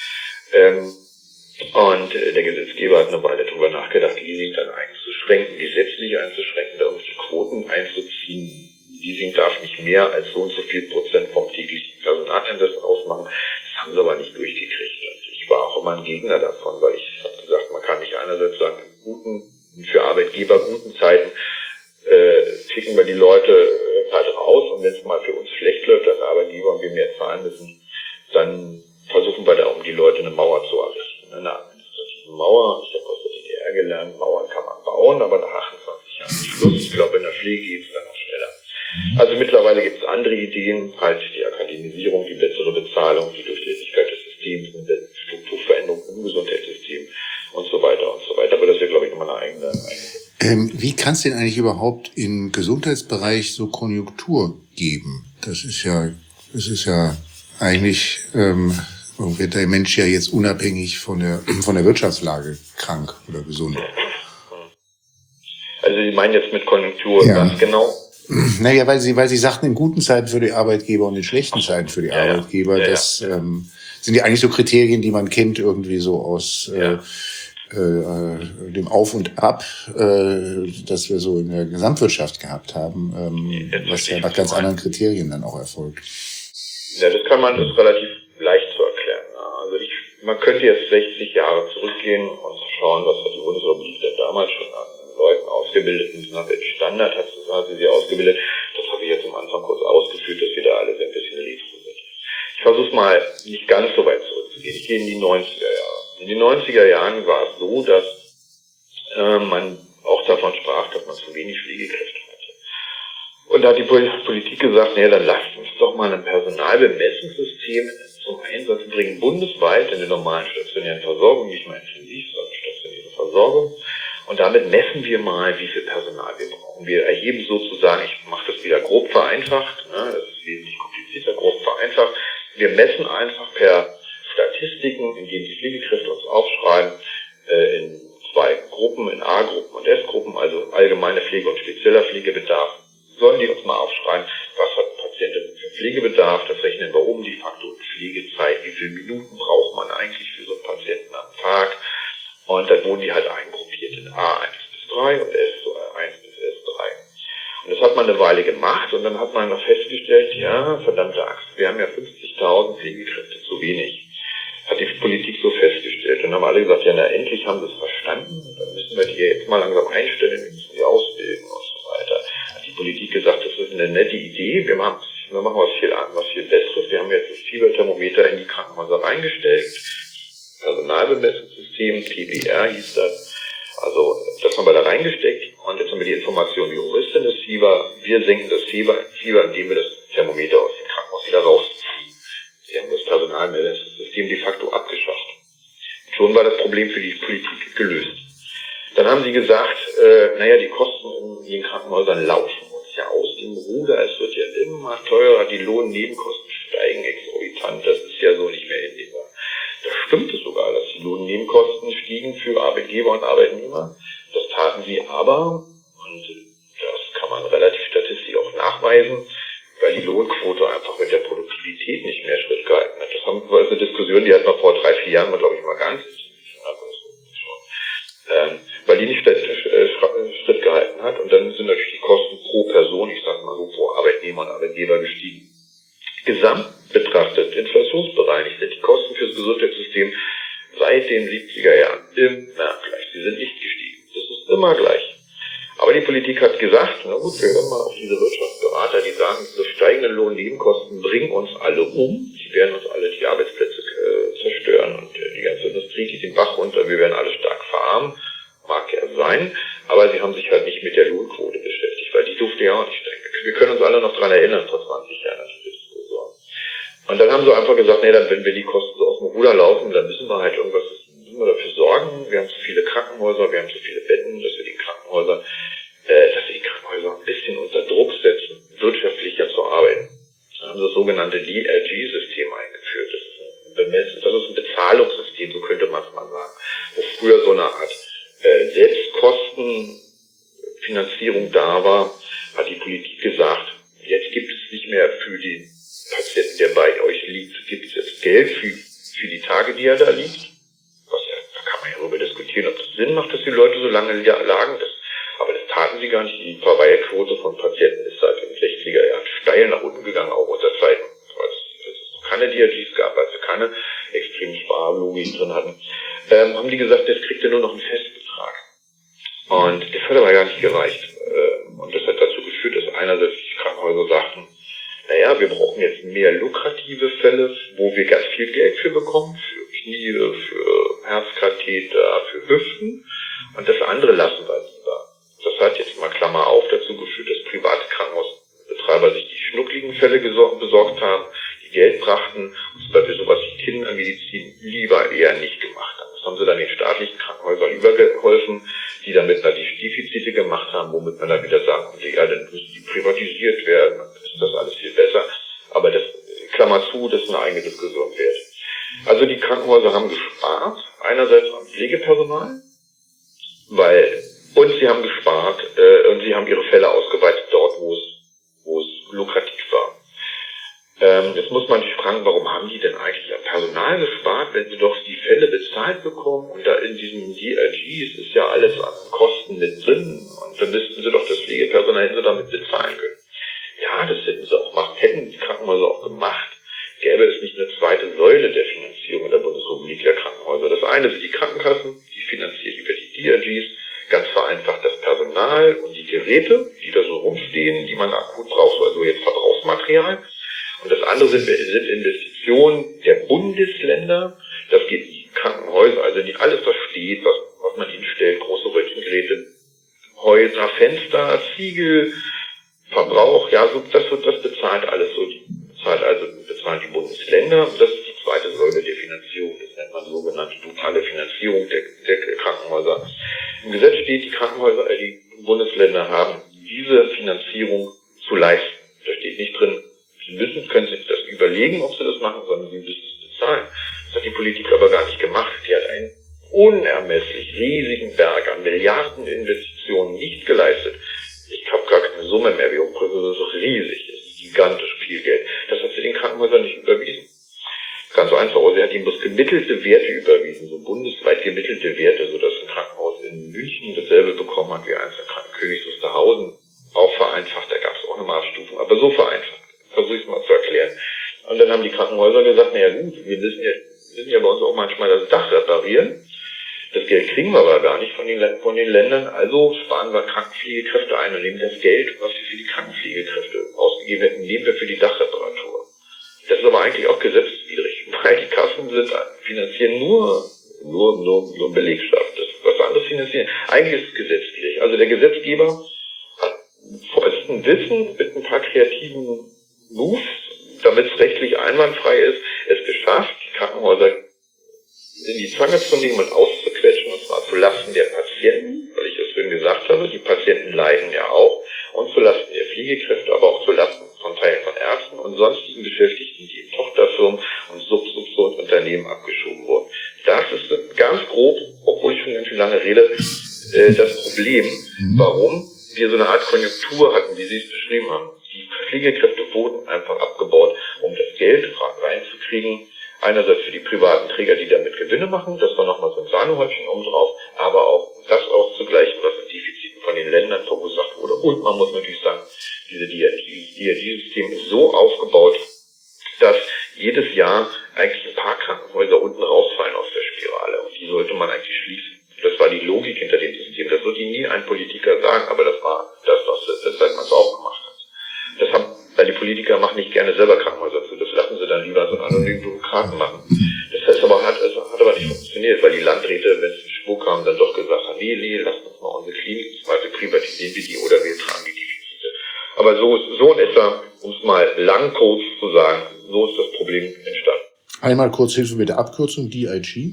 Ähm, und äh, der Gesetzgeber hat eine Weile darüber nachgedacht, Leasing dann einzuschränken, gesetzlich einzuschränken, da irgendwelche Quoten einzuziehen. Leasing darf nicht mehr als so und so viel Prozent vom täglichen Personaleinsatz ausmachen. Das haben sie aber nicht durchgekriegt. Und ich war auch immer ein Gegner davon, weil ich habe gesagt, man kann nicht einerseits sagen, in guten, für Arbeitgeber guten Zeiten äh, schicken wir die Leute äh, halt raus und wenn es mal für uns schlecht läuft als Arbeitgeber und wir mehr zahlen müssen, dann versuchen wir da um die Leute eine Mauer zu errichten. Eine administrative Mauer. Ich habe aus der D D R gelernt, Mauern kann man bauen, aber nach achtundzwanzig Jahren Schluss. Ich glaube, in der Pflege geht es dann noch schneller. Also mittlerweile gibt es andere Ideen, halt die Akademisierung, die bessere Bezahlung, die Durchlässigkeit des Systems, eine Strukturveränderung im Gesundheitssystem und so weiter und so weiter. Aber das wäre, glaube ich, nochmal eine eigene... Ähm, wie kann es denn eigentlich überhaupt im Gesundheitsbereich so Konjunktur geben? Das ist ja, das ist ja eigentlich, ähm, wird der Mensch ja jetzt unabhängig von der, von der Wirtschaftslage krank oder gesund. Also Sie meinen jetzt mit Konjunktur ja. ganz genau? Naja, weil Sie, weil Sie sagten, in guten Zeiten für die Arbeitgeber und in schlechten Zeiten für die ja, Arbeitgeber, ja, ja, das ja. Ähm, sind ja eigentlich so Kriterien, die man kennt irgendwie so aus ja. äh, äh, dem Auf und Ab, äh, das wir so in der Gesamtwirtschaft gehabt haben, ähm, was ja nach ganz anderen Kriterien dann auch erfolgt. Ja, das kann man, das ist relativ leicht zu erklären. Also ich, man könnte jetzt sechzig Jahre zurückgehen und schauen, was hat die Bundesrepublik denn damals schon an Leuten ausgebildet und nach welchem Standard hat sie, hat sie sie ausgebildet. Das habe ich jetzt am Anfang kurz ausgeführt, dass wir da alle ein bisschen retro sind. Ich versuche mal nicht ganz so weit zurückzugehen. Ich gehe in die neunziger Jahre. In den neunziger Jahren war es so, dass äh, man auch davon sprach, dass man zu wenig Pflegekräfte hatte. Und da hat die Politik gesagt, naja, dann lasst uns doch mal ein Personalbemessungssystem zum Einsatz bringen, bundesweit in der normalen stationären Versorgung, nicht mal intensiv, sondern stationäre Versorgung. Und damit messen wir mal, wie viel Personal wir brauchen. Wir erheben sozusagen, ich mache das wieder grob vereinfacht, ne, das ist wesentlich komplizierter, grob vereinfacht. Wir messen einfach per Statistiken, indem die Pflegekräfte uns aufschreiben, äh, in zwei Gruppen, in A-Gruppen und S-Gruppen, also allgemeine Pflege und spezieller Pflegebedarf, sollen die uns mal aufschreiben, was hat ein Patient für Pflegebedarf, das rechnen wir um, die Faktor Pflegezeit, wie viele Minuten braucht man eigentlich für so einen Patienten am Tag. Und dann wurden die halt eingruppiert in A eins bis drei und S eins bis S drei. Und das hat man eine Weile gemacht und dann hat man noch festgestellt, ja, verdammte Axt, wir haben ja fünfzigtausend Pflegekräfte zu wenig. Hat die Politik so festgestellt. Und dann haben alle gesagt, ja, na, endlich haben sie es verstanden. Dann müssen wir die jetzt mal langsam einstellen, wir müssen die ausbilden und so weiter. Hat die Politik gesagt, das ist eine nette Idee, wir machen, wir machen was viel, was viel Besseres. Wir haben jetzt das Fieberthermometer in die Krankenhäuser reingestellt. Personalbemessungssystem, P B R hieß das. Also, das haben wir da reingesteckt und jetzt haben wir die Information, wie hoch ist denn das Fieber? Wir senken das Fieber, Fieber, indem wir das Thermometer aus dem Krankenhaus wieder rausziehen. Sie haben das Personalbemessungssystem de facto abgeschafft. Schon war das Problem für die Politik gelöst. Dann haben sie gesagt, äh, naja, die Kosten in den Krankenhäusern laufen uns ja aus dem Ruder, es wird ja immer teurer, die Lohnnebenkosten steigen exorbitant, das ist ja so nicht mehr hinnehmbar. Da stimmt es sogar, dass die Lohnnebenkosten stiegen für Arbeitgeber und Arbeitnehmer. Das taten sie aber, und das kann man relativ statistisch auch nachweisen, weil die Lohnquote einfach mit der Produktivität nicht mehr Schritt gehalten hat. Das haben, war eine Diskussion, die hat man vor drei, vier Jahren, glaube ich, mal ganz ähm, weil die nicht Schritt gehalten hat. Und dann sind natürlich die Kosten pro Person, ich sage mal so, pro Arbeitnehmer und Arbeitgeber gestiegen. Gesamt betrachtet, inflationsbereinigt, sind die Kosten fürs Gesundheitssystem seit den siebziger Jahren immer gleich. Sie sind nicht gestiegen. Das ist immer gleich. Aber die Politik hat gesagt, na gut, wir hören mal auf diese Wirtschaftsberater, die sagen, diese steigenden Lohnnebenkosten bringen uns alle um. Die werden uns alle die Arbeitsplätze äh, zerstören und äh, die ganze Industrie geht den Bach runter. Wir werden alle stark verarmen. Mag ja sein. Aber sie haben sich halt nicht mit der Lohnquote beschäftigt, weil die durfte ja auch nicht steigen. Wir können uns alle noch dran erinnern, vor zwanzig Jahren. Und dann haben sie einfach gesagt, nee, dann, wenn wir die Kosten so aus dem Ruder laufen, dann müssen wir halt irgendwas, müssen wir dafür sorgen. Wir haben zu viele Krankenhäuser, wir haben zu viele Betten, dass wir die Krankenhäuser, äh, dass wir die Krankenhäuser ein bisschen unter Druck setzen, wirtschaftlicher zu arbeiten. Dann haben sie das sogenannte D R G-System eingeführt. Das ist ein Bemess- das ist ein Bezahlungssystem, so könnte man es mal sagen. Wo früher so eine Art äh, Selbstkostenfinanzierung da war, hat die Politik gesagt, jetzt gibt es nicht mehr für den Patienten, der bei euch liegt, gibt es jetzt Geld für, für die Tage, die er da liegt. Was ja, da kann man ja darüber diskutieren, ob das Sinn macht, dass die Leute so lange lagen. Das, aber das taten sie gar nicht. Die Verweilquote von Patienten ist seit den sechziger Jahren steil nach unten gegangen, auch unter Zeiten, als es keine D R Gs gab, als wir keine extremen Sparlogik drin hatten, ähm, haben die gesagt, jetzt kriegt ihr nur noch einen Festbetrag. Und das hat aber gar nicht gereicht. Und das hat dazu geführt, dass einerseits die Krankenhäuser sagten, naja, wir brauchen jetzt mehr lukrative Fälle, wo wir ganz viel Geld für bekommen, für Knie, für Herzkatheter, für Hüften, und das andere lassen wir lieber. Das hat jetzt mal Klammer auf dazu geführt, dass private Krankenhausbetreiber sich die schnuckligen Fälle besorgt haben, die Geld brachten, und es bei sowas wie Kindermedizin lieber eher nicht gemacht haben. Das haben sie dann den staatlichen Krankenhäusern übergeholfen, die dann mit einer Defizite gemacht haben, womit man dann wieder sagt, ja, dann müssen die privatisiert werden, dann ist das alles viel besser. Aber das, Klammer zu, das ist eine eigene Diskussion wert. Also die Krankenhäuser haben gespart, einerseits am Pflegepersonal, weil, und sie haben gespart, äh, und sie haben ihre Fälle ausgeweitet dort, wo es, wo es lukrativ war. Ähm, jetzt muss man sich fragen, warum haben die denn eigentlich am Personal gespart, wenn sie doch die Fälle bezahlt bekommen, und da in diesen D R Gs ist ja alles an Kosten mit drin, und dann müssten sie doch das Pflegepersonal hätten sie damit bezahlen können. Ja, das hätten sie auch gemacht, hätten die Krankenhäuser auch gemacht, gäbe es nicht eine zweite Säule der Finanzierung in der Bundesrepublik der Krankenhäuser. Das eine sind die Krankenkassen, die finanzieren über die D R Gs, ganz vereinfacht das Personal und die Geräte, die da so rumstehen, die man akut braucht, also jetzt Verbrauchsmaterial. Und das andere sind, sind Investitionen der Bundesländer. Das geht in die Krankenhäuser, also nicht alles, was steht, was, was man hinstellt, große Röntgengeräte, Häuser, Fenster, Ziegel, Verbrauch, ja, so, das wird, das bezahlt alles so, die bezahlt also, bezahlen die Bundesländer. Und das ist die zweite Säule der Finanzierung, das nennt man sogenannte totale Finanzierung der, der Krankenhäuser. Im Gesetz steht, die Krankenhäuser, äh, die Bundesländer haben diese Finanzierung zu leisten. Da steht nicht drin, sie müssen, können sich das überlegen, ob sie das machen, sondern sie müssen es bezahlen. Das hat die Politik aber gar nicht gemacht. Die hat einen unermesslich riesigen Berg an Milliardeninvestitionen nicht geleistet. Ich habe gar keine Summe mehr, wie hoch das ist riesig, das ist gigantisch viel Geld. Das hat sie den Krankenhäusern nicht überwiesen. Ganz einfach, sie hat ihnen bloß gemittelte Werte überwiesen, so bundesweit gemittelte Werte, sodass ein Krankenhaus in München dasselbe bekommen hat wie eins in Krankenkönigs Wusterhausen. Auch vereinfacht, da gab es auch eine Abstufung, aber so vereinfacht. Versuche ich es mal zu erklären. Und dann haben die Krankenhäuser gesagt, naja gut, wir müssen ja, müssen ja bei uns auch manchmal das Dach reparieren. Das Geld kriegen wir aber gar nicht von den, von den Ländern, also sparen wir Krankenpflegekräfte ein und nehmen das Geld, was wir für die Krankenpflegekräfte ausgegeben hätten, nehmen wir für die Dachreparatur. Das ist aber eigentlich auch gesetzeswidrig, weil die Kassen sind, finanzieren nur, nur, nur, nur Belegschaft. Das, was anderes finanzieren, eigentlich ist es gesetzwidrig. Also der Gesetzgeber hat vollsten Wissen mit ein paar kreativen Moves, damit es rechtlich einwandfrei ist, es geschafft, die Krankenhäuser in die Zange zu nehmen und auszuquetschen, und zwar zulasten der Patienten, weil ich es vorhin gesagt habe, die Patienten leiden ja auch, und zulasten der Pflegekräfte, aber auch zulasten von Teilen von Ärzten und sonstigen Beschäftigten, die in Tochterfirmen und Sub-Sub-Sub-Unternehmen abgeschoben wurden. Das ist ganz grob, obwohl ich schon ganz schön lange rede, äh, das Problem, warum wir so eine Art Konjunktur hatten, wie Sie es beschrieben haben. Die Pflegekräfte wurden einfach abgebaut, um das Geld reinzukriegen. Einerseits für die privaten Träger, die damit Gewinne machen, das war nochmal so ein Sahnehäubchen oben drauf, aber auch das auszugleichen, was an Defiziten von den Ländern verursacht wurde. Und man muss natürlich sagen, diese D R G-System ist so aufgebaut, dass jedes Jahr eigentlich ein paar Krankenhäuser unten rausfallen aus der Spirale, und die sollte man eigentlich schließen. Das war die Logik hinter dem System. Das wird Ihnen nie ein Politiker sagen, aber das war das, was weshalb man es auch gemacht hat. Das haben, weil die Politiker machen nicht gerne selber Krankenhäuser zu, das lassen sie dann lieber so anonymen Bürokraten machen. Das heißt aber, hat, es hat aber nicht funktioniert, weil die Landräte, wenn es in Schwur kam, dann doch gesagt haben, nee, nee, lasst uns mal unsere Kliniken, zum Beispiel privatisieren wir die oder wir tragen die Defizite. Aber so, so in etwa, um es mal lang kurz zu sagen, so ist das Problem entstanden. Einmal kurz Hilfe mit der Abkürzung, D I G.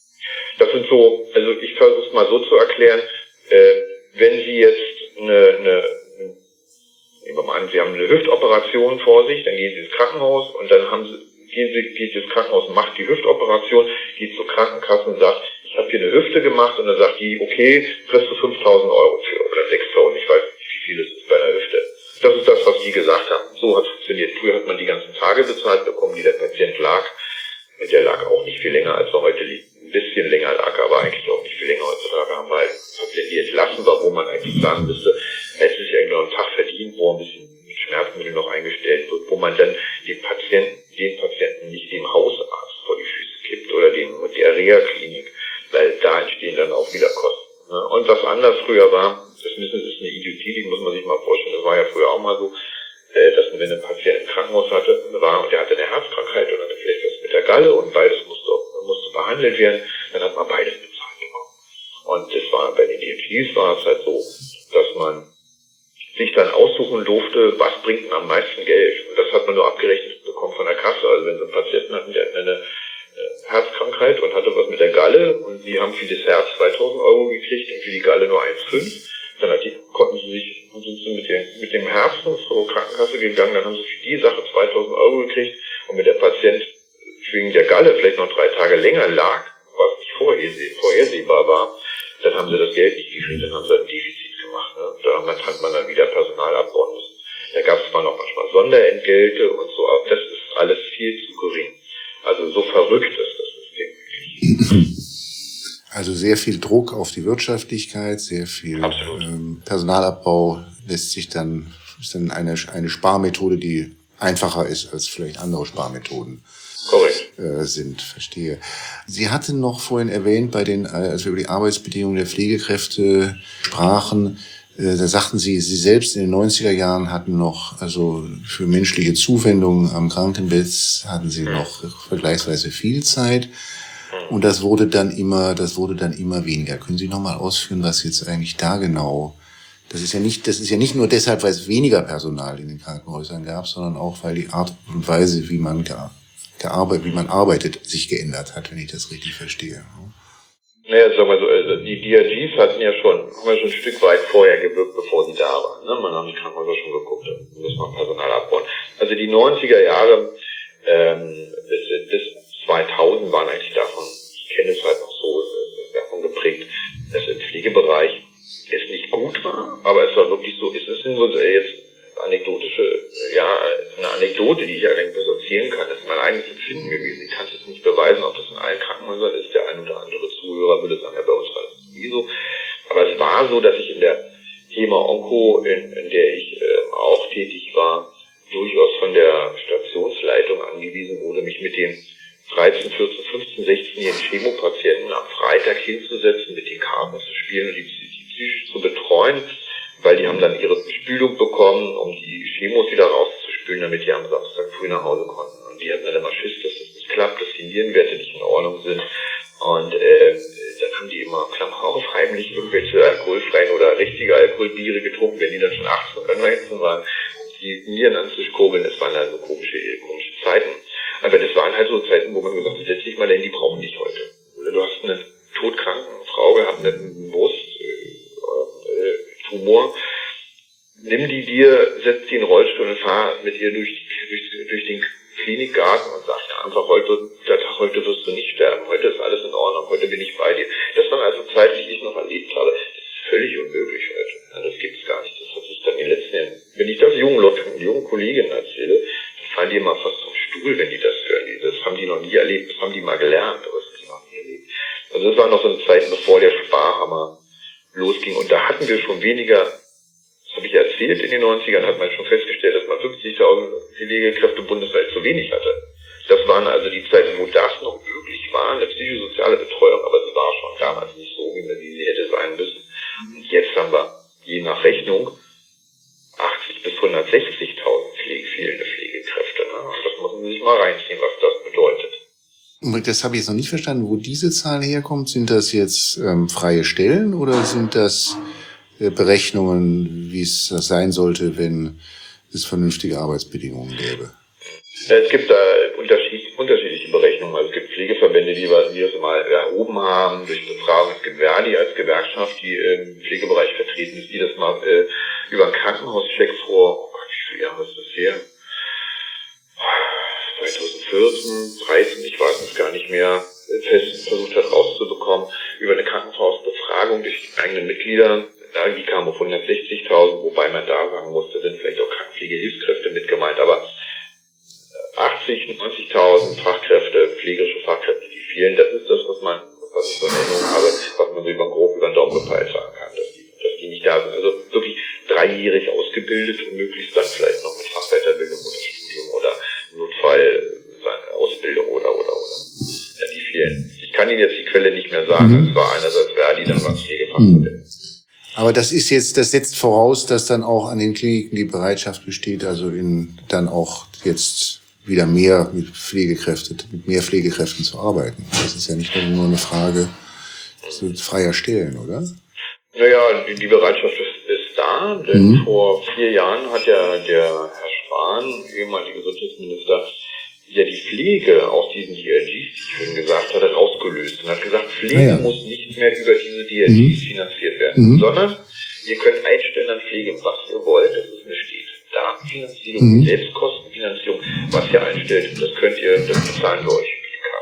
Das sind so, also ich versuche es mal so zu erklären, äh, wenn Sie jetzt eine, eine nehmen wir mal an, Sie haben eine Hüftoperation vor sich, dann gehen Sie ins Krankenhaus und dann haben Sie, gehen Sie, geht das Krankenhaus und macht die Hüftoperation, geht zur Krankenkasse und sagt, ich habe hier eine Hüfte gemacht, und dann sagt die, okay, kriegst du fünftausend Euro für oder sechstausend, ich weiß nicht, wie viel es ist bei einer Hüfte. Das ist das, was die gesagt haben. So hat es funktioniert. Früher hat man die ganzen Tage bezahlt bekommen, die der Patient lag. Der lag auch nicht viel länger, als er heute liegt. Ein bisschen länger lag, aber eigentlich auch nicht viel länger heutzutage haben, weil Patienten, die entlassen war, wo man eigentlich sagen müsste, es ist ja noch ein Tag verdient, wo ein bisschen mit Schmerzmittel noch eingestellt wird, wo man dann den Patienten, den Patienten nicht dem Hausarzt vor die Füße kippt oder dem, der Reha-Klinik, weil da entstehen dann auch wieder Kosten. Ne? Und was anders früher war, das müssen, das ist eine Idiotie, die muss man sich mal vorstellen, das war ja früher auch mal so, dass wenn ein Patient im Krankenhaus Krankenhaus hatte, war, und der hatte eine Herzkrankheit und hatte vielleicht was mit der Galle und beides musste, musste behandelt werden, dann hat man beides bezahlt bekommen. Und das war, bei den E M Gs war es halt so, dass man sich dann aussuchen durfte, was bringt am meisten Geld. Und das hat man nur abgerechnet bekommen von der Kasse. Also wenn sie einen Patienten hatten, der hatte eine Herzkrankheit und hatte was mit der Galle und sie haben für das Herz zweitausend Euro gekriegt und für die Galle nur eins Komma fünf. Dann hat die, konnten sie sich, sind sie mit, den, mit dem Herzen zur Krankenkasse gegangen, dann haben sie für die Sache zweitausend Euro gekriegt und mit der Patient wegen der Galle vielleicht noch drei Tage länger lag, was nicht vorherseh, vorhersehbar war, dann haben sie das Geld nicht gekriegt, dann haben sie ein Defizit gemacht. Ne? Damit hat man dann wieder Personal abbauen müssen. Da gab es zwar noch manchmal Sonderentgelte und so, aber das ist alles viel zu gering. Also so verrückt ist das System wirklich. Also sehr viel Druck auf die Wirtschaftlichkeit, sehr viel ähm, Personalabbau lässt sich dann, ist dann eine, eine Sparmethode, die einfacher ist als vielleicht andere Sparmethoden. Korrekt. Äh, sind, verstehe. Sie hatten noch vorhin erwähnt, bei den, als wir über die Arbeitsbedingungen der Pflegekräfte sprachen, äh, da sagten Sie, Sie selbst in den neunziger Jahren hatten noch, also für menschliche Zuwendung am Krankenbett hatten Sie noch vergleichsweise viel Zeit. Und das wurde dann immer, das wurde dann immer weniger. Können Sie nochmal ausführen, was jetzt eigentlich da genau, das ist ja nicht, das ist ja nicht nur deshalb, weil es weniger Personal in den Krankenhäusern gab, sondern auch, weil die Art und Weise, wie man da, der Arbeit, wie man arbeitet, sich geändert hat, wenn ich das richtig verstehe. Naja, sagen wir so, also die D R Gs hatten ja schon, haben ja schon ein Stück weit vorher gewirkt, bevor sie da waren. Ne? Man hat die Krankenhäuser schon geguckt, da muss man Personal abbauen. Also die neunziger Jahre ähm, bis, bis zweitausend waren eigentlich davon, ich kenne es halt noch so, davon geprägt, dass im Pflegebereich es nicht gut war, aber es war wirklich so, es ist nur jetzt anekdotische, ja, eine Anekdote, die ich eigentlich bloß erzählen kann, das ist mein eigenes Empfinden gewesen. Ich kann es jetzt nicht beweisen, ob das in allen Krankenhäusern ist, der ein oder andere Zuhörer würde sagen, ja, bei uns war das nie so. Aber es war so, dass ich in der Thema Onko, in, in der ich äh, auch tätig war, durchaus von der Stationsleitung angewiesen wurde, mich mit den dreizehn, vierzehn, fünfzehn, sechzehnjährigen Chemopatienten am Freitag hinzusetzen, mit den Karten zu spielen und die, die psychisch zu betreuen, weil die haben dann ihre Spülung bekommen, um die Chemos wieder rauszuspülen, damit die am Samstag früh nach Hause konnten. Und die hatten dann immer Schiss, dass das nicht klappt, dass die Nierenwerte nicht in Ordnung sind. Und äh, dann haben die immer Klammer auf heimlich irgendwelche alkoholfreien oder richtige Alkoholbiere getrunken, wenn die dann schon achtzehn oder neunzehn waren, die Nieren anzukurbeln. Das waren dann so komische, komische Zeiten. Aber das waren halt so Zeiten, wo man gesagt hat, setz dich mal hin, die brauchen dich heute. Oder du hast eine todkranke Frau gehabt mit einem Brusttumor, nimm die dir, setz die in den Rollstuhl und fahr mit ihr durch, durch, durch den Klinikgarten und sag ja einfach, heute, der Tag, heute wirst du nicht sterben, heute ist alles in Ordnung, heute bin ich bei dir. Das waren also Zeiten, die ich noch erlebt habe. Das ist völlig unmöglich heute. Ja, das gibt's gar nicht. Das hat sich dann in den letzten Jahren, wenn ich das jungen Leuten, jungen Kolleginnen erzähle, fallen die immer fast vom Stuhl, wenn die das hören. Das haben die noch nie erlebt, das haben die mal gelernt, aber das haben die noch nie erlebt. Also das waren noch so eine Zeiten, bevor der Sparhammer losging. Und da hatten wir schon weniger, das habe ich erzählt, in den neunzigern hat man schon festgestellt, dass man fünfzigtausend Pflegekräfte bundesweit zu wenig hatte. Das waren also die Zeiten, wo das noch möglich war, eine psychosoziale Betreuung, aber sie war schon damals nicht so, wie sie hätte sein müssen. Und jetzt haben wir, je nach Rechnung, achtzig bis hundertsechzigtausend Pflege, fehlende Pflegekräfte. Und das muss man sich mal reinziehen, was das bedeutet. Das habe ich jetzt noch nicht verstanden, wo diese Zahl herkommt. Sind das jetzt ähm, freie Stellen oder sind das äh, Berechnungen, wie es das sein sollte, wenn es vernünftige Arbeitsbedingungen gäbe? Es gibt da unterschied, unterschiedliche Berechnungen. Also es gibt Pflegeverbände, die wir, die das mal erhoben haben durch Befragung. Es gibt Verdi als Gewerkschaft, die im Pflegebereich vertreten ist, die das mal äh, über einen Krankenhauscheck vor, oh Gott, wie viele Jahre ist das her? zweitausendvierzehn, dreizehn, ich weiß es gar nicht mehr, fest versucht hat rauszubekommen, über eine Krankenhausbefragung durch die eigenen Mitglieder. Die kamen auf hundertsechzigtausend, wobei man da sagen musste, sind vielleicht auch Krankenpflegehilfskräfte mit gemeint, aber achtzig, neunzigtausend Fachkräfte, pflegerische Fachkräfte, die fehlen, das ist das, was man, was ich so in Erinnerung habe, was man so über grob über den Daumen gepeilt sagen kann, dass die, dass die nicht da sind. Also wirklich dreijährig ausgebildet und möglichst dann vielleicht noch mit Fachweiterbildung oder Studium oder Notfallausbildung oder, oder, oder. Ja, die fehlen. Ich kann Ihnen jetzt die Quelle nicht mehr sagen. Mhm. Das war einerseits Verdi, dann war es Pflegefachverbände. Mhm. Aber das ist jetzt, das setzt voraus, dass dann auch an den Kliniken die Bereitschaft besteht, also in, dann auch jetzt wieder mehr mit Pflegekräften, mit mehr Pflegekräften zu arbeiten. Das ist ja nicht nur eine Frage freier Stellen, oder? Naja, die, die Bereitschaft ist, ist da, denn mhm. vor vier Jahren hat ja der Herr Spahn, ehemaliger Gesundheitsminister, ja die Pflege aus diesen D R Gs, wie ich vorhin gesagt hatte, rausgelöst und hat gesagt, Pflege ja, ja. muss nicht mehr über diese D R Gs mhm. finanziert werden, mhm. sondern ihr könnt einstellen an Pflege, was ihr wollt, das ist eine steht. Datenfinanzierung, mhm. Selbstkostenfinanzierung, was ihr einstellt, das könnt ihr, das bezahlen wir euch.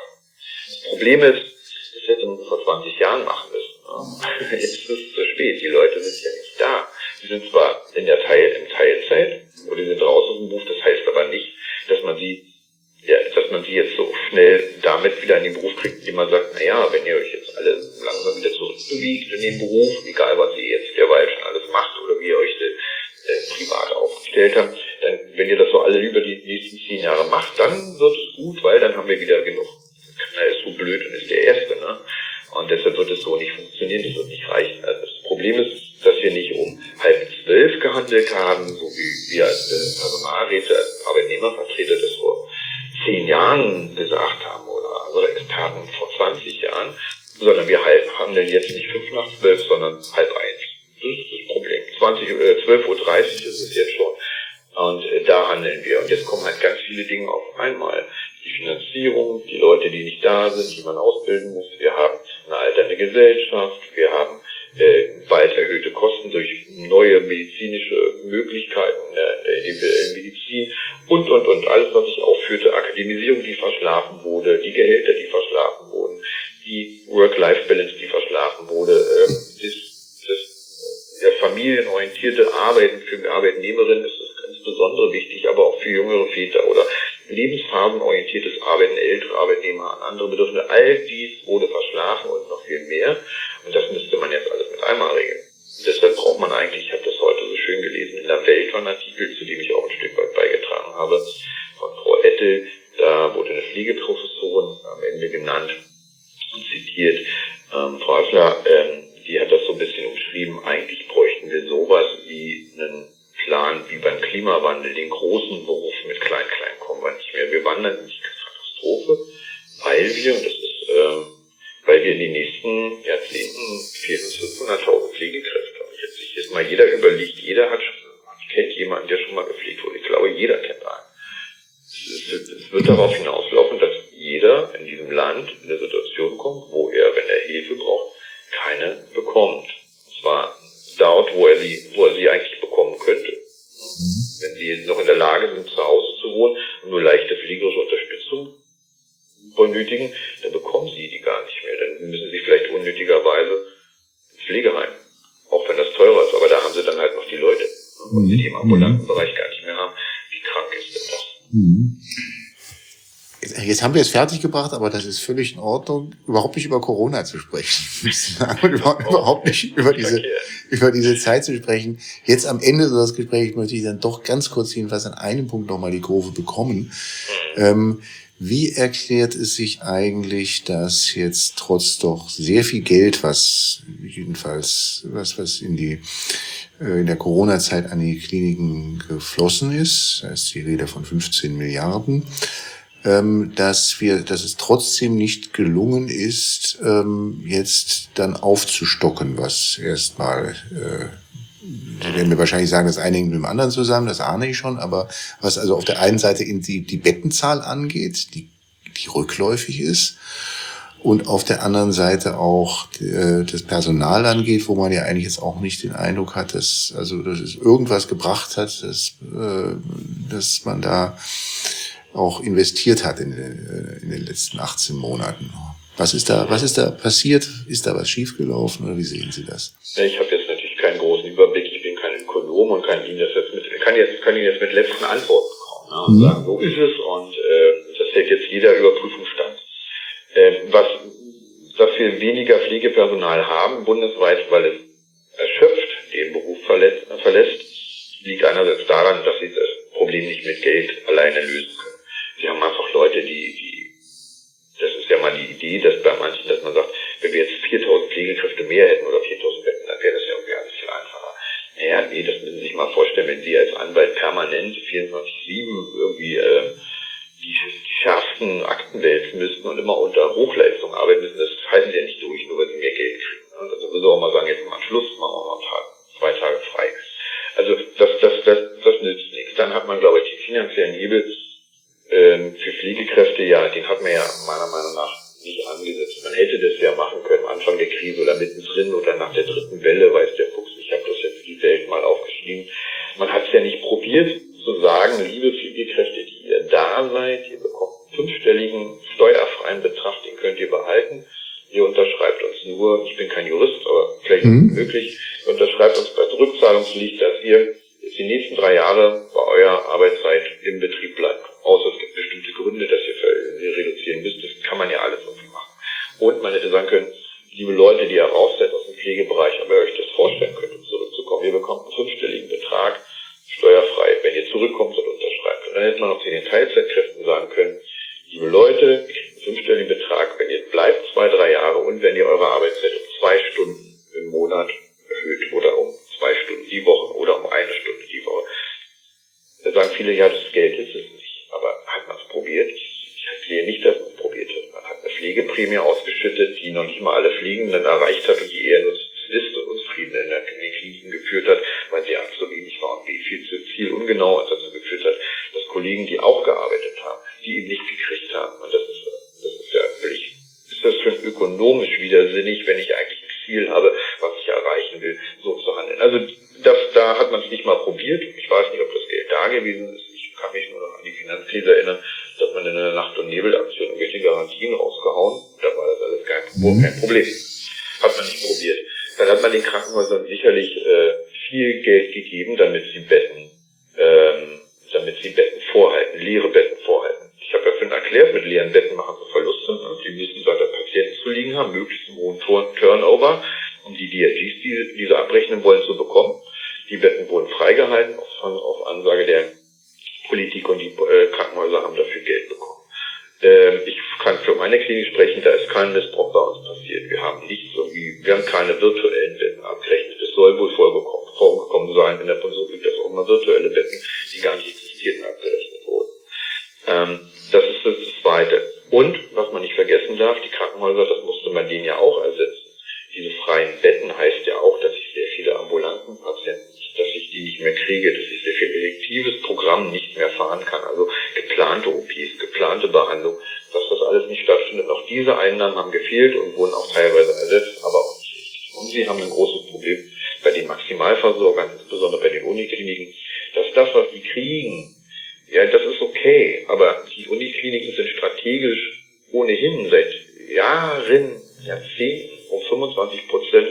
Das Problem ist, das hätte man vor zwanzig Jahren machen müssen. Ne? Jetzt ist es zu spät, die Leute sind ja nicht da. Die sind zwar in der Teil, in Teilzeit, oder die sind raus aus dem Beruf, das heißt aber nicht, dass man sie, ja, dass man sie jetzt so schnell damit wieder in den Beruf kriegt, indem man sagt, naja, wenn ihr euch jetzt alle langsam wieder zurückbewegt in den Beruf, egal was ihr jetzt derweil schon alles macht oder wie ihr euch äh, privat aufgestellt habt, dann, wenn ihr das so alle über die nächsten zehn Jahre macht, dann wird es gut, weil dann haben wir wieder genug. Er ist so blöd und ist der Erste, ne? Und deshalb wird es so nicht funktionieren, das wird nicht reichen. Also das Problem ist, dass wir nicht um halb zwölf gehandelt haben, so wie wir als Personalräte, als Arbeitnehmervertreter das vor zehn Jahren gesagt haben oder, oder Experten vor zwanzig Jahren, sondern wir handeln jetzt nicht fünf nach zwölf, sondern halb eins. Das ist das Problem. zwanzig, äh, zwölf Uhr dreißig ist es jetzt schon. Und äh, da handeln wir. Und jetzt kommen halt ganz viele Dinge auf einmal. Die Finanzierung, die Leute, die nicht da sind, die man ausbilden muss. Wir haben eine alternde Gesellschaft. Wir haben äh, weit erhöhte Kosten durch neue medizinische Möglichkeiten in der individuellen Medizin und, und, und. Alles, was ich aufführte. Akademisierung, die verschlafen wurde. Die Gehälter, die verschlafen wurden. Die Work-Life-Balance, die verschlafen wurde. Äh, das, das, der familienorientierte Arbeiten für Arbeitnehmerinnen ist das insbesondere wichtig, aber auch für jüngere Väter oder lebensphasenorientiertes Arbeiten, ältere Arbeitnehmer an andere Bedürfnisse. All dies wurde verschlafen und noch viel mehr. Und das müsste man jetzt alles mit einmal regeln. Und deshalb braucht man eigentlich, ich habe das heute so schön gelesen, in der Welt war ein Artikel, zu dem ich auch ein Stück weit beigetragen habe, von Frau Ettel. Da wurde eine Pflegeprofessorin am Ende genannt und zitiert. Ähm, Frau Hassler, ähm, die hat das so ein bisschen umschrieben, eigentlich bräuchten wir sowas wie einen Plan wie beim Klimawandel, den großen Beruf mit Klein-Klein kommen wir nicht mehr. Wir wandern in die Katastrophe, weil wir, und das ist, ähm, weil wir in den nächsten Jahrzehnten vierhunderttausend bis fünfhunderttausend Pflegekräfte haben. Jetzt sich jetzt mal jeder überlegt, jeder hat schon, kennt jemanden, der schon mal gepflegt wurde. Ich glaube, jeder kennt einen. Es, es, es wird darauf hinauslaufen, dass jeder in diesem Land in eine Situation kommt, wo er, wenn er Hilfe braucht, keine bekommt. Und zwar dort, wo er sie, wo er sie eigentlich bekommen könnte. Mhm. Wenn sie noch in der Lage sind, zu Hause zu wohnen und nur leichte pflegerische Unterstützung benötigen, dann bekommen sie die gar nicht mehr. Dann müssen sie vielleicht unnötigerweise ins Pflegeheim. Auch wenn das teurer ist, aber da haben sie dann halt noch die Leute. Und sie die im ambulanten Bereich gar nicht mehr haben. Wie krank ist denn das? Mhm. Jetzt haben wir es fertiggebracht, aber das ist völlig in Ordnung, überhaupt nicht über Corona zu sprechen. Und überhaupt nicht über diese, über diese Zeit zu sprechen. Jetzt am Ende des Gesprächs möchte ich dann doch ganz kurz jedenfalls an einem Punkt nochmal die Kurve bekommen. Ähm, wie erklärt es sich eigentlich, dass jetzt trotz doch sehr viel Geld, was jedenfalls, was, was in die, in der Corona-Zeit an die Kliniken geflossen ist, da ist die Rede von fünfzehn Milliarden, dass wir, dass es trotzdem nicht gelungen ist, jetzt dann aufzustocken, was erstmal, Sie werden mir wahrscheinlich sagen, das eine hängt mit dem anderen zusammen, das ahne ich schon, aber was also auf der einen Seite die, die Bettenzahl angeht, die, die rückläufig ist, und auf der anderen Seite auch äh, das Personal angeht, wo man ja eigentlich jetzt auch nicht den Eindruck hat, dass also dass es irgendwas gebracht hat, dass, äh, dass man da auch investiert hat in, in den letzten achtzehn Monaten. Was ist da, was ist da passiert? Ist da was schiefgelaufen oder wie sehen Sie das? Ich habe jetzt natürlich keinen großen Überblick. Ich bin kein Ökonom und kann Ihnen das jetzt mit, kann jetzt, kann Ihnen jetzt mit letzten Antworten kommen, ne, und mhm. sagen, so ist es und äh, das hält jetzt jeder Überprüfung stand. Äh, was, dass wir weniger Pflegepersonal haben bundesweit, weil es erschöpft den Beruf verlässt, verlässt, liegt einerseits daran, dass sie das Problem nicht mit Geld alleine lösen können. Sie haben einfach Leute, die, die, das ist ja mal die Idee, dass bei manchen, dass man sagt, wenn wir jetzt viertausend Pflegekräfte mehr hätten oder viertausend Betten, dann wäre das ja irgendwie alles viel einfacher. Naja, nee, das müssen Sie sich mal vorstellen. vorstellen, wenn Sie als Anwalt permanent vierundzwanzig sieben irgendwie äh, die, die schärfsten Akten wälzen müssten und immer unter Hochleistung arbeiten müssen, das halten Sie ja nicht durch, nur weil Sie mehr Geld kriegen. Also müssen Sie auch mal sagen, jetzt mal Schluss, machen wir mal ein paar, zwei Tage frei. Also das, das, das, das nützt nichts. Dann hat man, glaube ich, den finanziellen Hebel ähm, für Pflegekräfte, ja, den hat man ja meiner Meinung nach nicht angesetzt. Man hätte das ja machen können, Anfang der Krise oder mittendrin oder nach der dritten Welle, weiß der Fuchs, ich habe das jetzt für die Welt mal aufgeschrieben. Man hat es ja nicht probiert zu sagen, liebe Pflegekräfte, die ihr da seid, ihr bekommt einen fünfstelligen steuerfreien Betrag, den könnt ihr behalten. Ihr unterschreibt uns nur, ich bin kein Jurist, aber vielleicht mhm. ist es möglich, ihr unterschreibt uns bei Rückzahlungspflicht, dass ihr jetzt die nächsten drei Jahre bei eurer Arbeitszeit im Betrieb bleibt. Außer es gibt bestimmte Gründe, dass ihr reduzieren müsst. Das kann man ja alles irgendwie machen. Und man hätte sagen können, liebe Leute, die ihr raus seid aus dem Pflegebereich, aber ihr euch das vorstellen könnt, um zurückzukommen, ihr bekommt einen fünfstelligen Betrag, steuerfrei, wenn ihr zurückkommt und unterschreibt. Und dann hätte man auch zu den Teilzeitkräften sagen können, liebe Leute, ihr kriegt einen fünfstelligen Betrag, wenn ihr bleibt zwei, drei Jahre und wenn ihr eure Arbeitszeit um zwei Stunden im Monat erhöht oder um zwei Stunden die Woche oder um eine Stunde die Woche. Da sagen viele, ja, das Geld ist es nicht. Aber hat man es probiert? Ich sehe nicht, dass man es probiert hat. Man hat eine Pflegeprämie ausgeschüttet, die noch nicht mal alle Pflegenden erreicht hat und die eher nur Liste unzufrieden in den Kliniken geführt hat, weil sie A zu wenig war und B viel zu viel ungenau und dazu geführt hat, dass Kollegen, die auch gearbeitet haben, die eben nicht gekriegt haben. Und das ist, das ist ja völlig, ist das für ökonomisch widersinnig, wenn ich eigentlich ein Ziel habe, was ich erreichen will, so zu handeln. Also das, da hat man es nicht mal probiert. Ich weiß nicht, ob das Geld da gewesen ist. Ich kann mich nur noch an die Finanzkrise erinnern, dass man in einer Nacht- und Nebelaktion irgendwelche Garantien rausgehauen. Da war das alles kein, kein Problem. Hat man nicht probiert. Dann hat man den Krankenhäusern sicherlich äh, viel Geld gegeben, damit sie Betten, ähm, damit sie Betten vorhalten, leere Betten vorhalten. Ich habe ja vorhin erklärt, mit leeren Betten machen sie Verluste. Ne? Die müssen da der Patienten zu liegen haben, möglichst einen hohen Turnover, um die D R Gs, die diese abrechnen wollen, zu bekommen. Die Betten wurden freigehalten auf, auf Ansage der Politik und die äh, Krankenhäuser haben dafür Geld bekommen. Ähm, ich kann für meine Klinik sprechen, da ist kein Missbrauch bei uns passiert. Wir haben nichts irgendwie, wir haben keine virtuellen Betten abgerechnet. Es soll wohl vorgekommen, vorgekommen sein in der Bundesrepublik, dass auch mal virtuelle Betten, die gar nicht existierten, abgerechnet wurden. Ähm, das ist das Zweite. Und, was man nicht vergessen darf, die Krankenhäuser, das musste man denen ja auch ersetzen. Diese freien Betten heißt ja auch, dass ich sehr viele ambulanten Patienten, dass ich die nicht mehr kriege, dass ich sehr viel elektives Programm nicht mehr fahren kann, also geplante O Ps, geplante Behandlung, dass das alles nicht stattfindet. Auch diese Einnahmen haben gefehlt und wurden auch teilweise ersetzt, aber auch nicht richtig. Und sie haben ein großes Problem bei den Maximalversorgern, insbesondere bei den Unikliniken, dass das, was die kriegen, ja, das ist okay, aber die Unikliniken sind strategisch ohnehin seit Jahren, Jahrzehnten um fünfundzwanzig Prozent,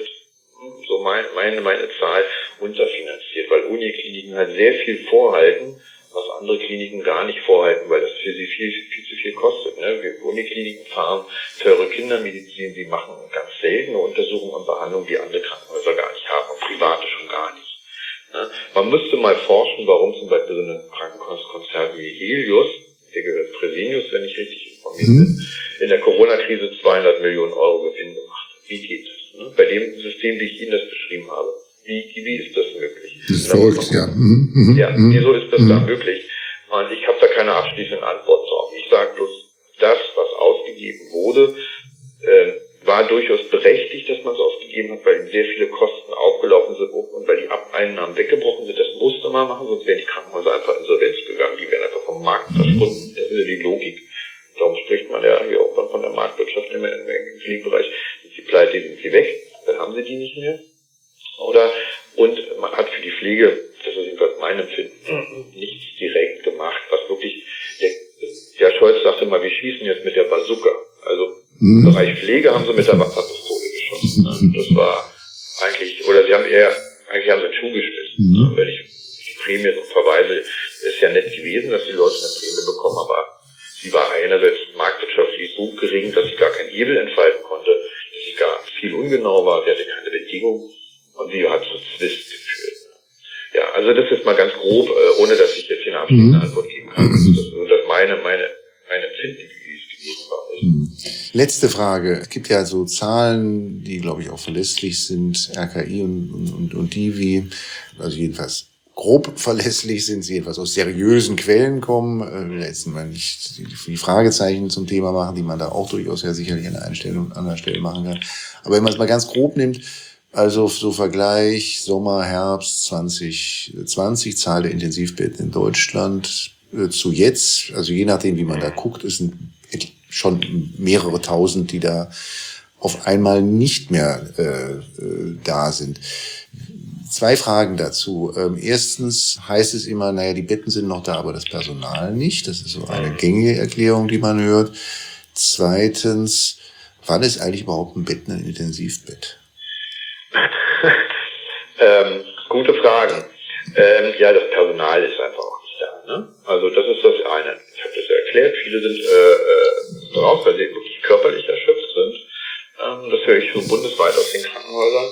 so mein, meine, meine Zahl, unterfinanziert, weil Unikliniken halt sehr viel vorhalten, was andere Kliniken gar nicht vorhalten, weil das für sie viel, viel zu viel kostet. Ne? Wir Unikliniken fahren teure Kindermedizin, sie machen ganz seltene Untersuchungen und Behandlungen, die andere Krankenhäuser gar nicht haben und private schon gar nicht. Ne? Man müsste mal forschen, warum zum Beispiel so ein Krankenhauskonzern wie Helios, der gehört Fresenius, wenn ich richtig informiert bin, mhm. in der Corona-Krise zweihundert Millionen Euro Gewinn gemacht hat. Wie geht das? Ne? Bei dem System, wie ich Ihnen das beschrieben habe. Wie, wie ist das möglich? Das ist verrückt, ja. Mhm. Ja, wieso ist das mhm. da möglich? Und ich habe da keine abschließende Antwort drauf. Ich sage bloß, das, was ausgegeben wurde, äh, war durchaus berechtigt, dass man es ausgegeben hat, weil sehr viele Kosten aufgelaufen sind und weil die Abeinnahmen weggebrochen sind. Das musste man machen, sonst wären die Krankenhäuser einfach insolvenz gegangen. Die wären einfach vom Markt verschwunden. Das ist ja die Logik. Darum spricht man ja hier auch von der Marktwirtschaft im, im Pflegebereich. Sind sie pleite, sind sie weg, dann haben sie die nicht mehr. Oder, und man hat für die Pflege, das ist jedenfalls mein Empfinden, nichts direkt gemacht, was wirklich, der, der Scholz sagte mal, wir schießen jetzt mit der Bazooka. Also im Bereich Pflege haben sie mit der Wasserpistole geschossen. Das war eigentlich, oder sie haben eher, eigentlich haben sie einen Schuh geschmissen. Mhm. Wenn ich die Prämie so verweise, ist ja nett gewesen, dass die Leute eine Prämie bekommen, aber sie war einerseits marktwirtschaftlich so gering, dass ich gar keinen Hebel entfalten konnte, dass ich gar viel ungenau war, sie hatte keine Bedingungen und sie hat zu Zwist geführt. Ja, also das ist mal ganz grob, ohne dass ich jetzt hier eine abschließende mhm. Antwort geben kann. Das ist das meine, meine, meine Empfinden, wie es gewesen war. Letzte Frage. Es gibt ja so Zahlen, die, glaube ich, auch verlässlich sind, R K I und, und, und Divi, also jedenfalls grob verlässlich sind, sie etwas aus seriösen Quellen kommen, äh, jetzt mal nicht die Fragezeichen zum Thema machen, die man da auch durchaus ja sicherlich an einer Stelle und an anderer Stelle machen kann. Aber wenn man es mal ganz grob nimmt, also so Vergleich Sommer, Herbst zwanzig zwanzig, Zahl der Intensivbetten in Deutschland äh, zu jetzt, also je nachdem, wie man da guckt, es sind schon mehrere tausend, die da auf einmal nicht mehr äh, äh, da sind. Zwei Fragen dazu. Ähm, erstens heißt es immer, naja, die Betten sind noch da, aber das Personal nicht. Das ist so eine gängige Erklärung, die man hört. Zweitens, wann ist eigentlich überhaupt ein Bett ein Intensivbett? ähm, gute Fragen. Ähm, ja, das Personal ist einfach auch nicht da. Ne? Also das ist das eine. Ich habe das ja erklärt. Viele sind äh, äh, drauf, weil sie wirklich körperlich erschöpft sind. Ähm, das höre ich so bundesweit aus den Krankenhäusern.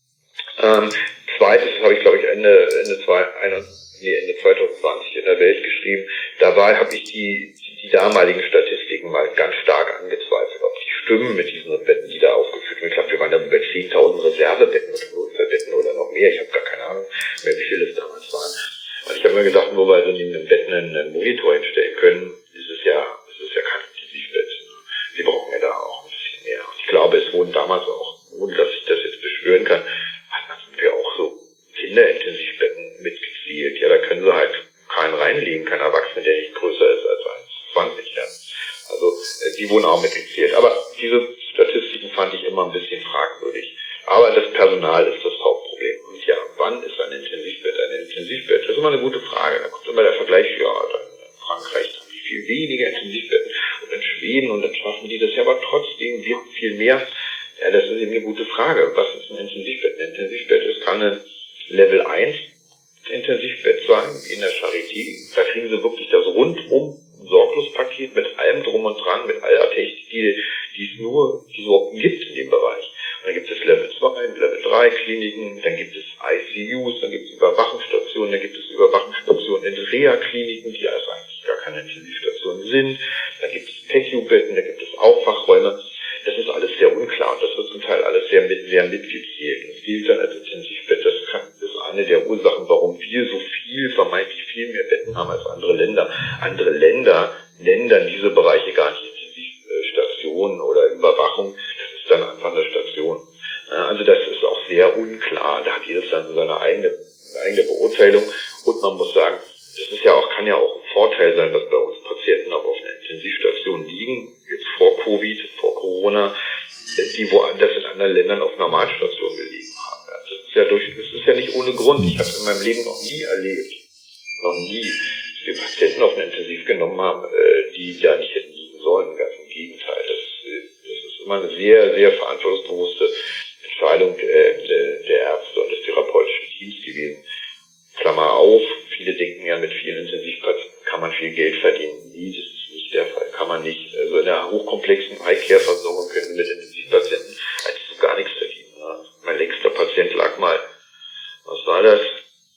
Ähm, Zweites, das habe ich glaube ich Ende Ende, zwei, nee, Ende zwanzig zwanzig in der Welt geschrieben. Dabei habe ich die, die die damaligen Statistiken mal ganz stark angezweifelt, ob die stimmen mit diesen Betten, die da aufgeführt werden. Ich glaube, wir waren da über zehntausend Reservebetten oder Notfallbetten oder noch mehr. Ich habe gar keine Ahnung mehr, wie viele es damals waren. Und ich habe mir gedacht, nur weil sie neben dem Bett einen, einen Monitor hinstellen können, ist es ja, ist es ja kein Intensivbett. Sie brauchen ja da auch ein bisschen mehr. Und ich glaube, es wurden damals auch, ohne dass ich das jetzt beschwören kann, wir auch so Kinderintensivbetten mitgezählt. Ja, da können sie halt keinen reinlegen, kein Erwachsener, der nicht größer ist als eins Komma zwanzig. Ja. Also die wurden auch mitgezählt. Aber diese Statistiken fand ich immer ein bisschen fragwürdig. Aber das Personal ist das Hauptproblem. Und ja, wann ist ein Intensivbett ein Intensivbett? Das ist immer eine gute Frage. Da kommt immer der Vergleich, ja, in Frankreich haben die viel weniger Intensivbetten und in Schweden und dann schaffen die das ja, aber trotzdem wir haben viel mehr. Ja, das ist eben eine gute Frage. Was ist ein Intensivbett? Ein Intensivbett ist, kann ein Level eins Intensivbett sein, wie in der Charité. Da kriegen sie wirklich das rundum Sorglospaket mit allem drum und dran, mit aller Technik, die, die es nur, die es überhaupt gibt in dem Bereich. Und dann gibt es Level zwei, Level drei Kliniken, dann gibt es I C Us, dann gibt es Überwachungsstationen, dann gibt es Überwachungsstationen in Reha-Kliniken, die also eigentlich gar keine Intensivstationen sind. Dann gibt es P E C U-Betten, da gibt es Aufwachräume. Das ist alles sehr unklar und das wird zum Teil alles sehr, mit, sehr mitgezählt. Und es gilt dann als Intensivbett. Das kann, ist eine der Ursachen, warum wir so viel, vermeintlich viel mehr Betten haben als andere Länder. Andere Länder nennen dann diese Bereiche gar nicht Intensivstationen oder Überwachung. Das ist dann einfach eine Station. Also das ist auch sehr unklar. Da hat jedes Land seine eigene, eigene Beurteilung. Und man muss sagen, das ist ja auch, kann ja auch ein Vorteil sein, dass bei uns Patienten auch auf einer Intensivstation liegen, jetzt vor Covid, vor Corona, die woanders in anderen Ländern auf Normalstationen gelegen haben. Das ist ja durch, das ist ja nicht ohne Grund. Ich habe es in meinem Leben noch nie erlebt, noch nie, dass wir Patienten auf eine Intensiv genommen haben, die da nicht hätten liegen sollen. Ganz im Gegenteil. Das, das ist immer eine sehr, sehr verantwortungsbewusste Entscheidung der Ärzte und des therapeutischen Teams gewesen. Klammer auf, viele denken ja, mit vielen Intensivpatienten kann man viel Geld verdienen. Nee, das ist nicht der Fall, kann man nicht. Also in der hochkomplexen Eye-Care-Versorgung können Sie mit Intensivpatienten eigentlich gar nichts verdienen. Mein längster Patient lag mal, was war das?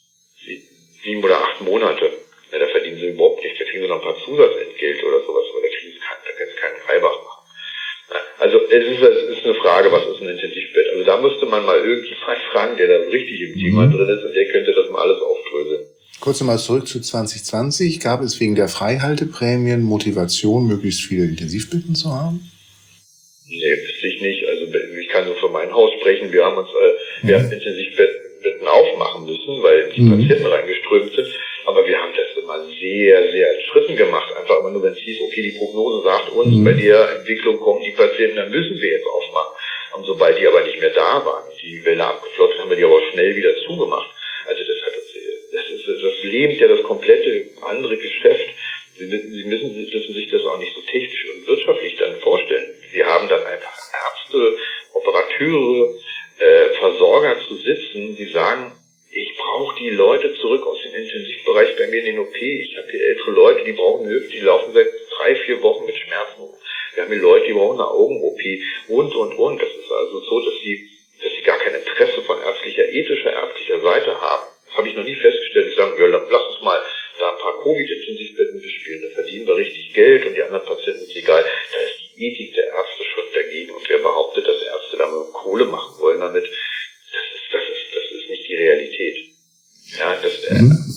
Sieben oder acht Monate. Ja, da verdienen Sie überhaupt nichts, da kriegen Sie noch ein paar Zusatzentgelte oder sowas, aber da kriegen Sie keinen, da können Sie keinen Reibach machen. Also es ist, es ist eine Frage, was ist ein Intensivbett? Also da müsste man mal irgendjemand fragen, der da richtig im Thema Mhm. drin ist und der könnte das mal alles aufdröseln. Kurz nochmal zurück zu zwanzig zwanzig. Gab es wegen der Freihalteprämien Motivation, möglichst viele Intensivbetten zu haben? Nee, wüsste ich nicht. Also ich kann nur für mein Haus sprechen. Wir haben uns, äh, wir Mhm. haben Intensivbetten aufmachen müssen, weil die Mhm. Patienten reingeströmt sind. Aber wir haben das immer sehr, sehr in Schritten gemacht. Einfach immer nur, wenn es hieß, okay, die Prognose sagt uns, Mhm. bei der Entwicklung kommen die Patienten, dann müssen wir jetzt aufmachen. Und sobald die aber nicht mehr da waren, die Welle abgeflossen, haben wir die aber schnell wieder zugemacht. Also das hat uns, das ist, das lähmt ja das komplette andere Geschäft. Sie müssen, Sie müssen, müssen sich das auch nicht so technisch und wirtschaftlich dann vorstellen. Sie haben dann einfach Ärzte, Operateure, äh, Versorger zu sitzen, die sagen, ich brauche die Leute zurück aus dem Intensivbereich bei mir in den O P. Ich habe hier ältere Leute, die brauchen eine Hüfte, die laufen seit drei, vier Wochen mit Schmerzen rum. Wir haben hier Leute, die brauchen eine Augen-O P und, und, und. Das ist also so, dass sie, dass sie gar kein Interesse von ärztlicher, ethischer, ärztlicher Seite haben. Das habe ich noch nie festgestellt. Die sagen, ja, lass uns mal da ein paar Covid-Intensivbetten bespielen. Da verdienen wir richtig Geld und die anderen Patienten ist egal. Da ist die Ethik der Ärzte schon dagegen. Und wer behauptet, dass Ärzte damit Kohle machen wollen damit, das ist, das ist, das ist nicht die Realität. Ja, das, äh, Mhm.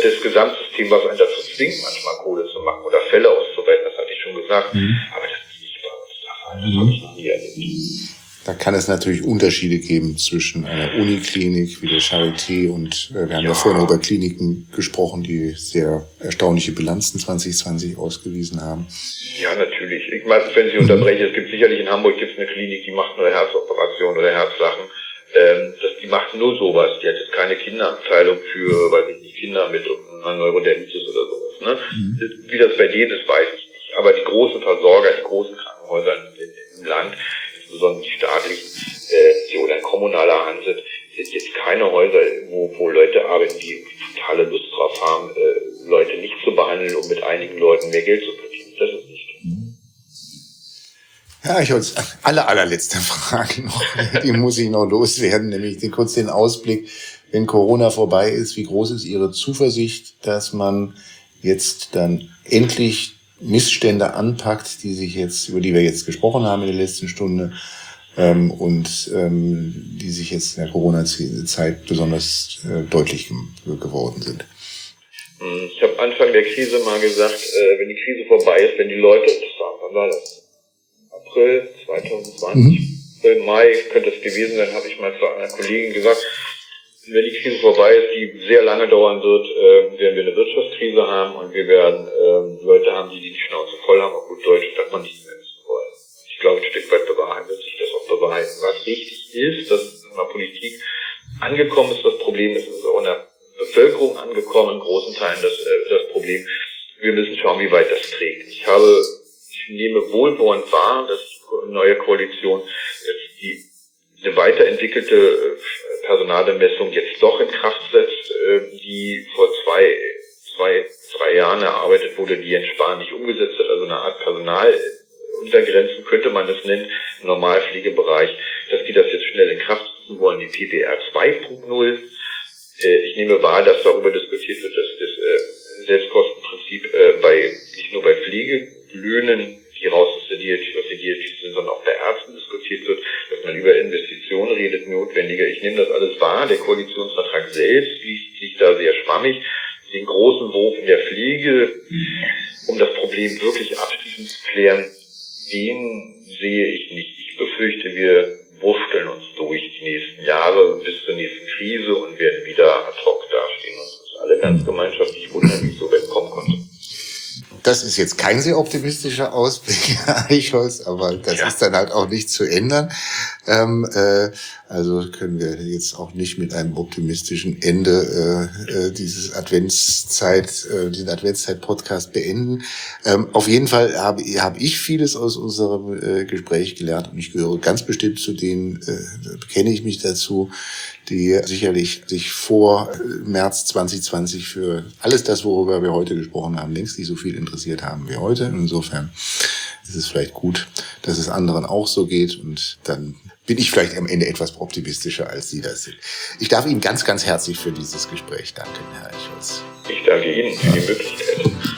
das Gesamtsystem, was einen dazu zwingt, manchmal Kohle zu machen oder Fälle auszuweiten, das hatte ich schon gesagt. Mhm. Aber das ist nicht bei uns der Fall. Das mhm. habe ich noch nie erlebt. Da kann es natürlich Unterschiede geben zwischen einer Uniklinik wie der Charité und äh, wir haben ja, ja vorhin über Kliniken gesprochen, die sehr erstaunliche Bilanzen zwanzig zwanzig ausgewiesen haben. Ja, natürlich. Ich meine, wenn Sie unterbrechen, es gibt sicherlich in Hamburg gibt's eine Klinik, die macht nur Herzoperationen oder Herzsachen. Ähm, das, die macht nur sowas. Die hat jetzt keine Kinderabteilung für, weiß ich nicht, Kinder mit einer Neurodermitis oder sowas. Ne? Mhm. Wie das bei denen ist, weiß ich nicht. Aber die großen Versorger, die großen Krankenhäuser im Land, insbesondere die staatlichen, äh, die oder in kommunaler Hand sind, sind jetzt keine Häuser, wo, wo Leute arbeiten, die totale Lust drauf haben, äh, Leute nicht zu behandeln, um mit einigen Leuten mehr Geld zu verdienen. Das ist nicht. Ja, ich wollte alle allerletzte Frage noch, die muss ich noch loswerden, nämlich den, kurz den Ausblick, wenn Corona vorbei ist, wie groß ist Ihre Zuversicht, dass man jetzt dann endlich Missstände anpackt, die sich jetzt, über die wir jetzt gesprochen haben in der letzten Stunde, ähm, und ähm, die sich jetzt in der Corona-Zeit besonders äh, deutlich ge- geworden sind. Ich habe Anfang der Krise mal gesagt, äh, wenn die Krise vorbei ist, wenn die Leute, das war, wann war das? April zwanzig zwanzig, mhm. April, Mai könnte es gewesen sein, habe ich mal zu einer Kollegin gesagt, wenn die Krise vorbei ist, die sehr lange dauern wird, äh, werden wir eine Wirtschaftskrise haben und wir werden äh, Leute haben, die die Schnauze voll haben, auf gut Deutsch, dass man nicht mehr wissen wollen. Ich glaube, ein Stück weit bewahrheiten wird sich das auch bewahrheiten. Was richtig ist, dass in der Politik angekommen ist, das Problem ist, es ist auch in der Bevölkerung angekommen, in großen Teilen das, äh, das Problem. Wir müssen schauen, wie weit das trägt. Ich habe, ich nehme wohlwollend wahr, dass die neue Koalition jetzt die eine weiterentwickelte Personalbemessung jetzt doch in Kraft setzt, die vor zwei, zwei, drei Jahren erarbeitet wurde, die Jens Spahn nicht umgesetzt hat, also eine Art Personaluntergrenzen könnte man das nennen, im Normalpflegebereich, dass die das jetzt schnell in Kraft setzen wollen, die P P R zwei Punkt null. Ich nehme wahr, dass darüber diskutiert wird, dass das Selbstkostenprinzip bei, nicht nur bei Pflegelöhnen, die raus aus der D R G, aus der D R G sind, sondern auch bei Ärzten diskutiert wird, dass man über Investitionen redet, notwendiger. Ich nehme das alles wahr. Der Koalitionsvertrag selbst liegt, liegt da sehr schwammig. Den großen Wurf in der Pflege, um das Problem wirklich abschließend zu klären, den sehe ich nicht. Ich befürchte, wir wursteln uns durch die nächsten Jahre bis zur nächsten Krise und werden wieder ad hoc dastehen und uns alle ganz gemeinschaftlich wundern, wie es so weit kommen konnte. Das ist jetzt kein sehr optimistischer Ausblick, Herr Eichholz, aber das ja. ist dann halt auch nicht zu ändern. Ähm, äh, also können wir jetzt auch nicht mit einem optimistischen Ende äh, äh, dieses Adventszeit, äh, diesen Adventszeit-Podcast beenden. Ähm, auf jeden Fall habe hab ich vieles aus unserem äh, Gespräch gelernt und ich gehöre ganz bestimmt zu denen, äh, bekenne ich mich dazu, die sicherlich sich vor März zwanzig zwanzig für alles das, worüber wir heute gesprochen haben, längst nicht so viel interessiert haben wie heute. Insofern ist es vielleicht gut, dass es anderen auch so geht und dann bin ich vielleicht am Ende etwas optimistischer, als Sie das sind. Ich darf Ihnen ganz, ganz herzlich für dieses Gespräch danken, Herr Eichholz. Ich danke Ihnen für die Möglichkeit.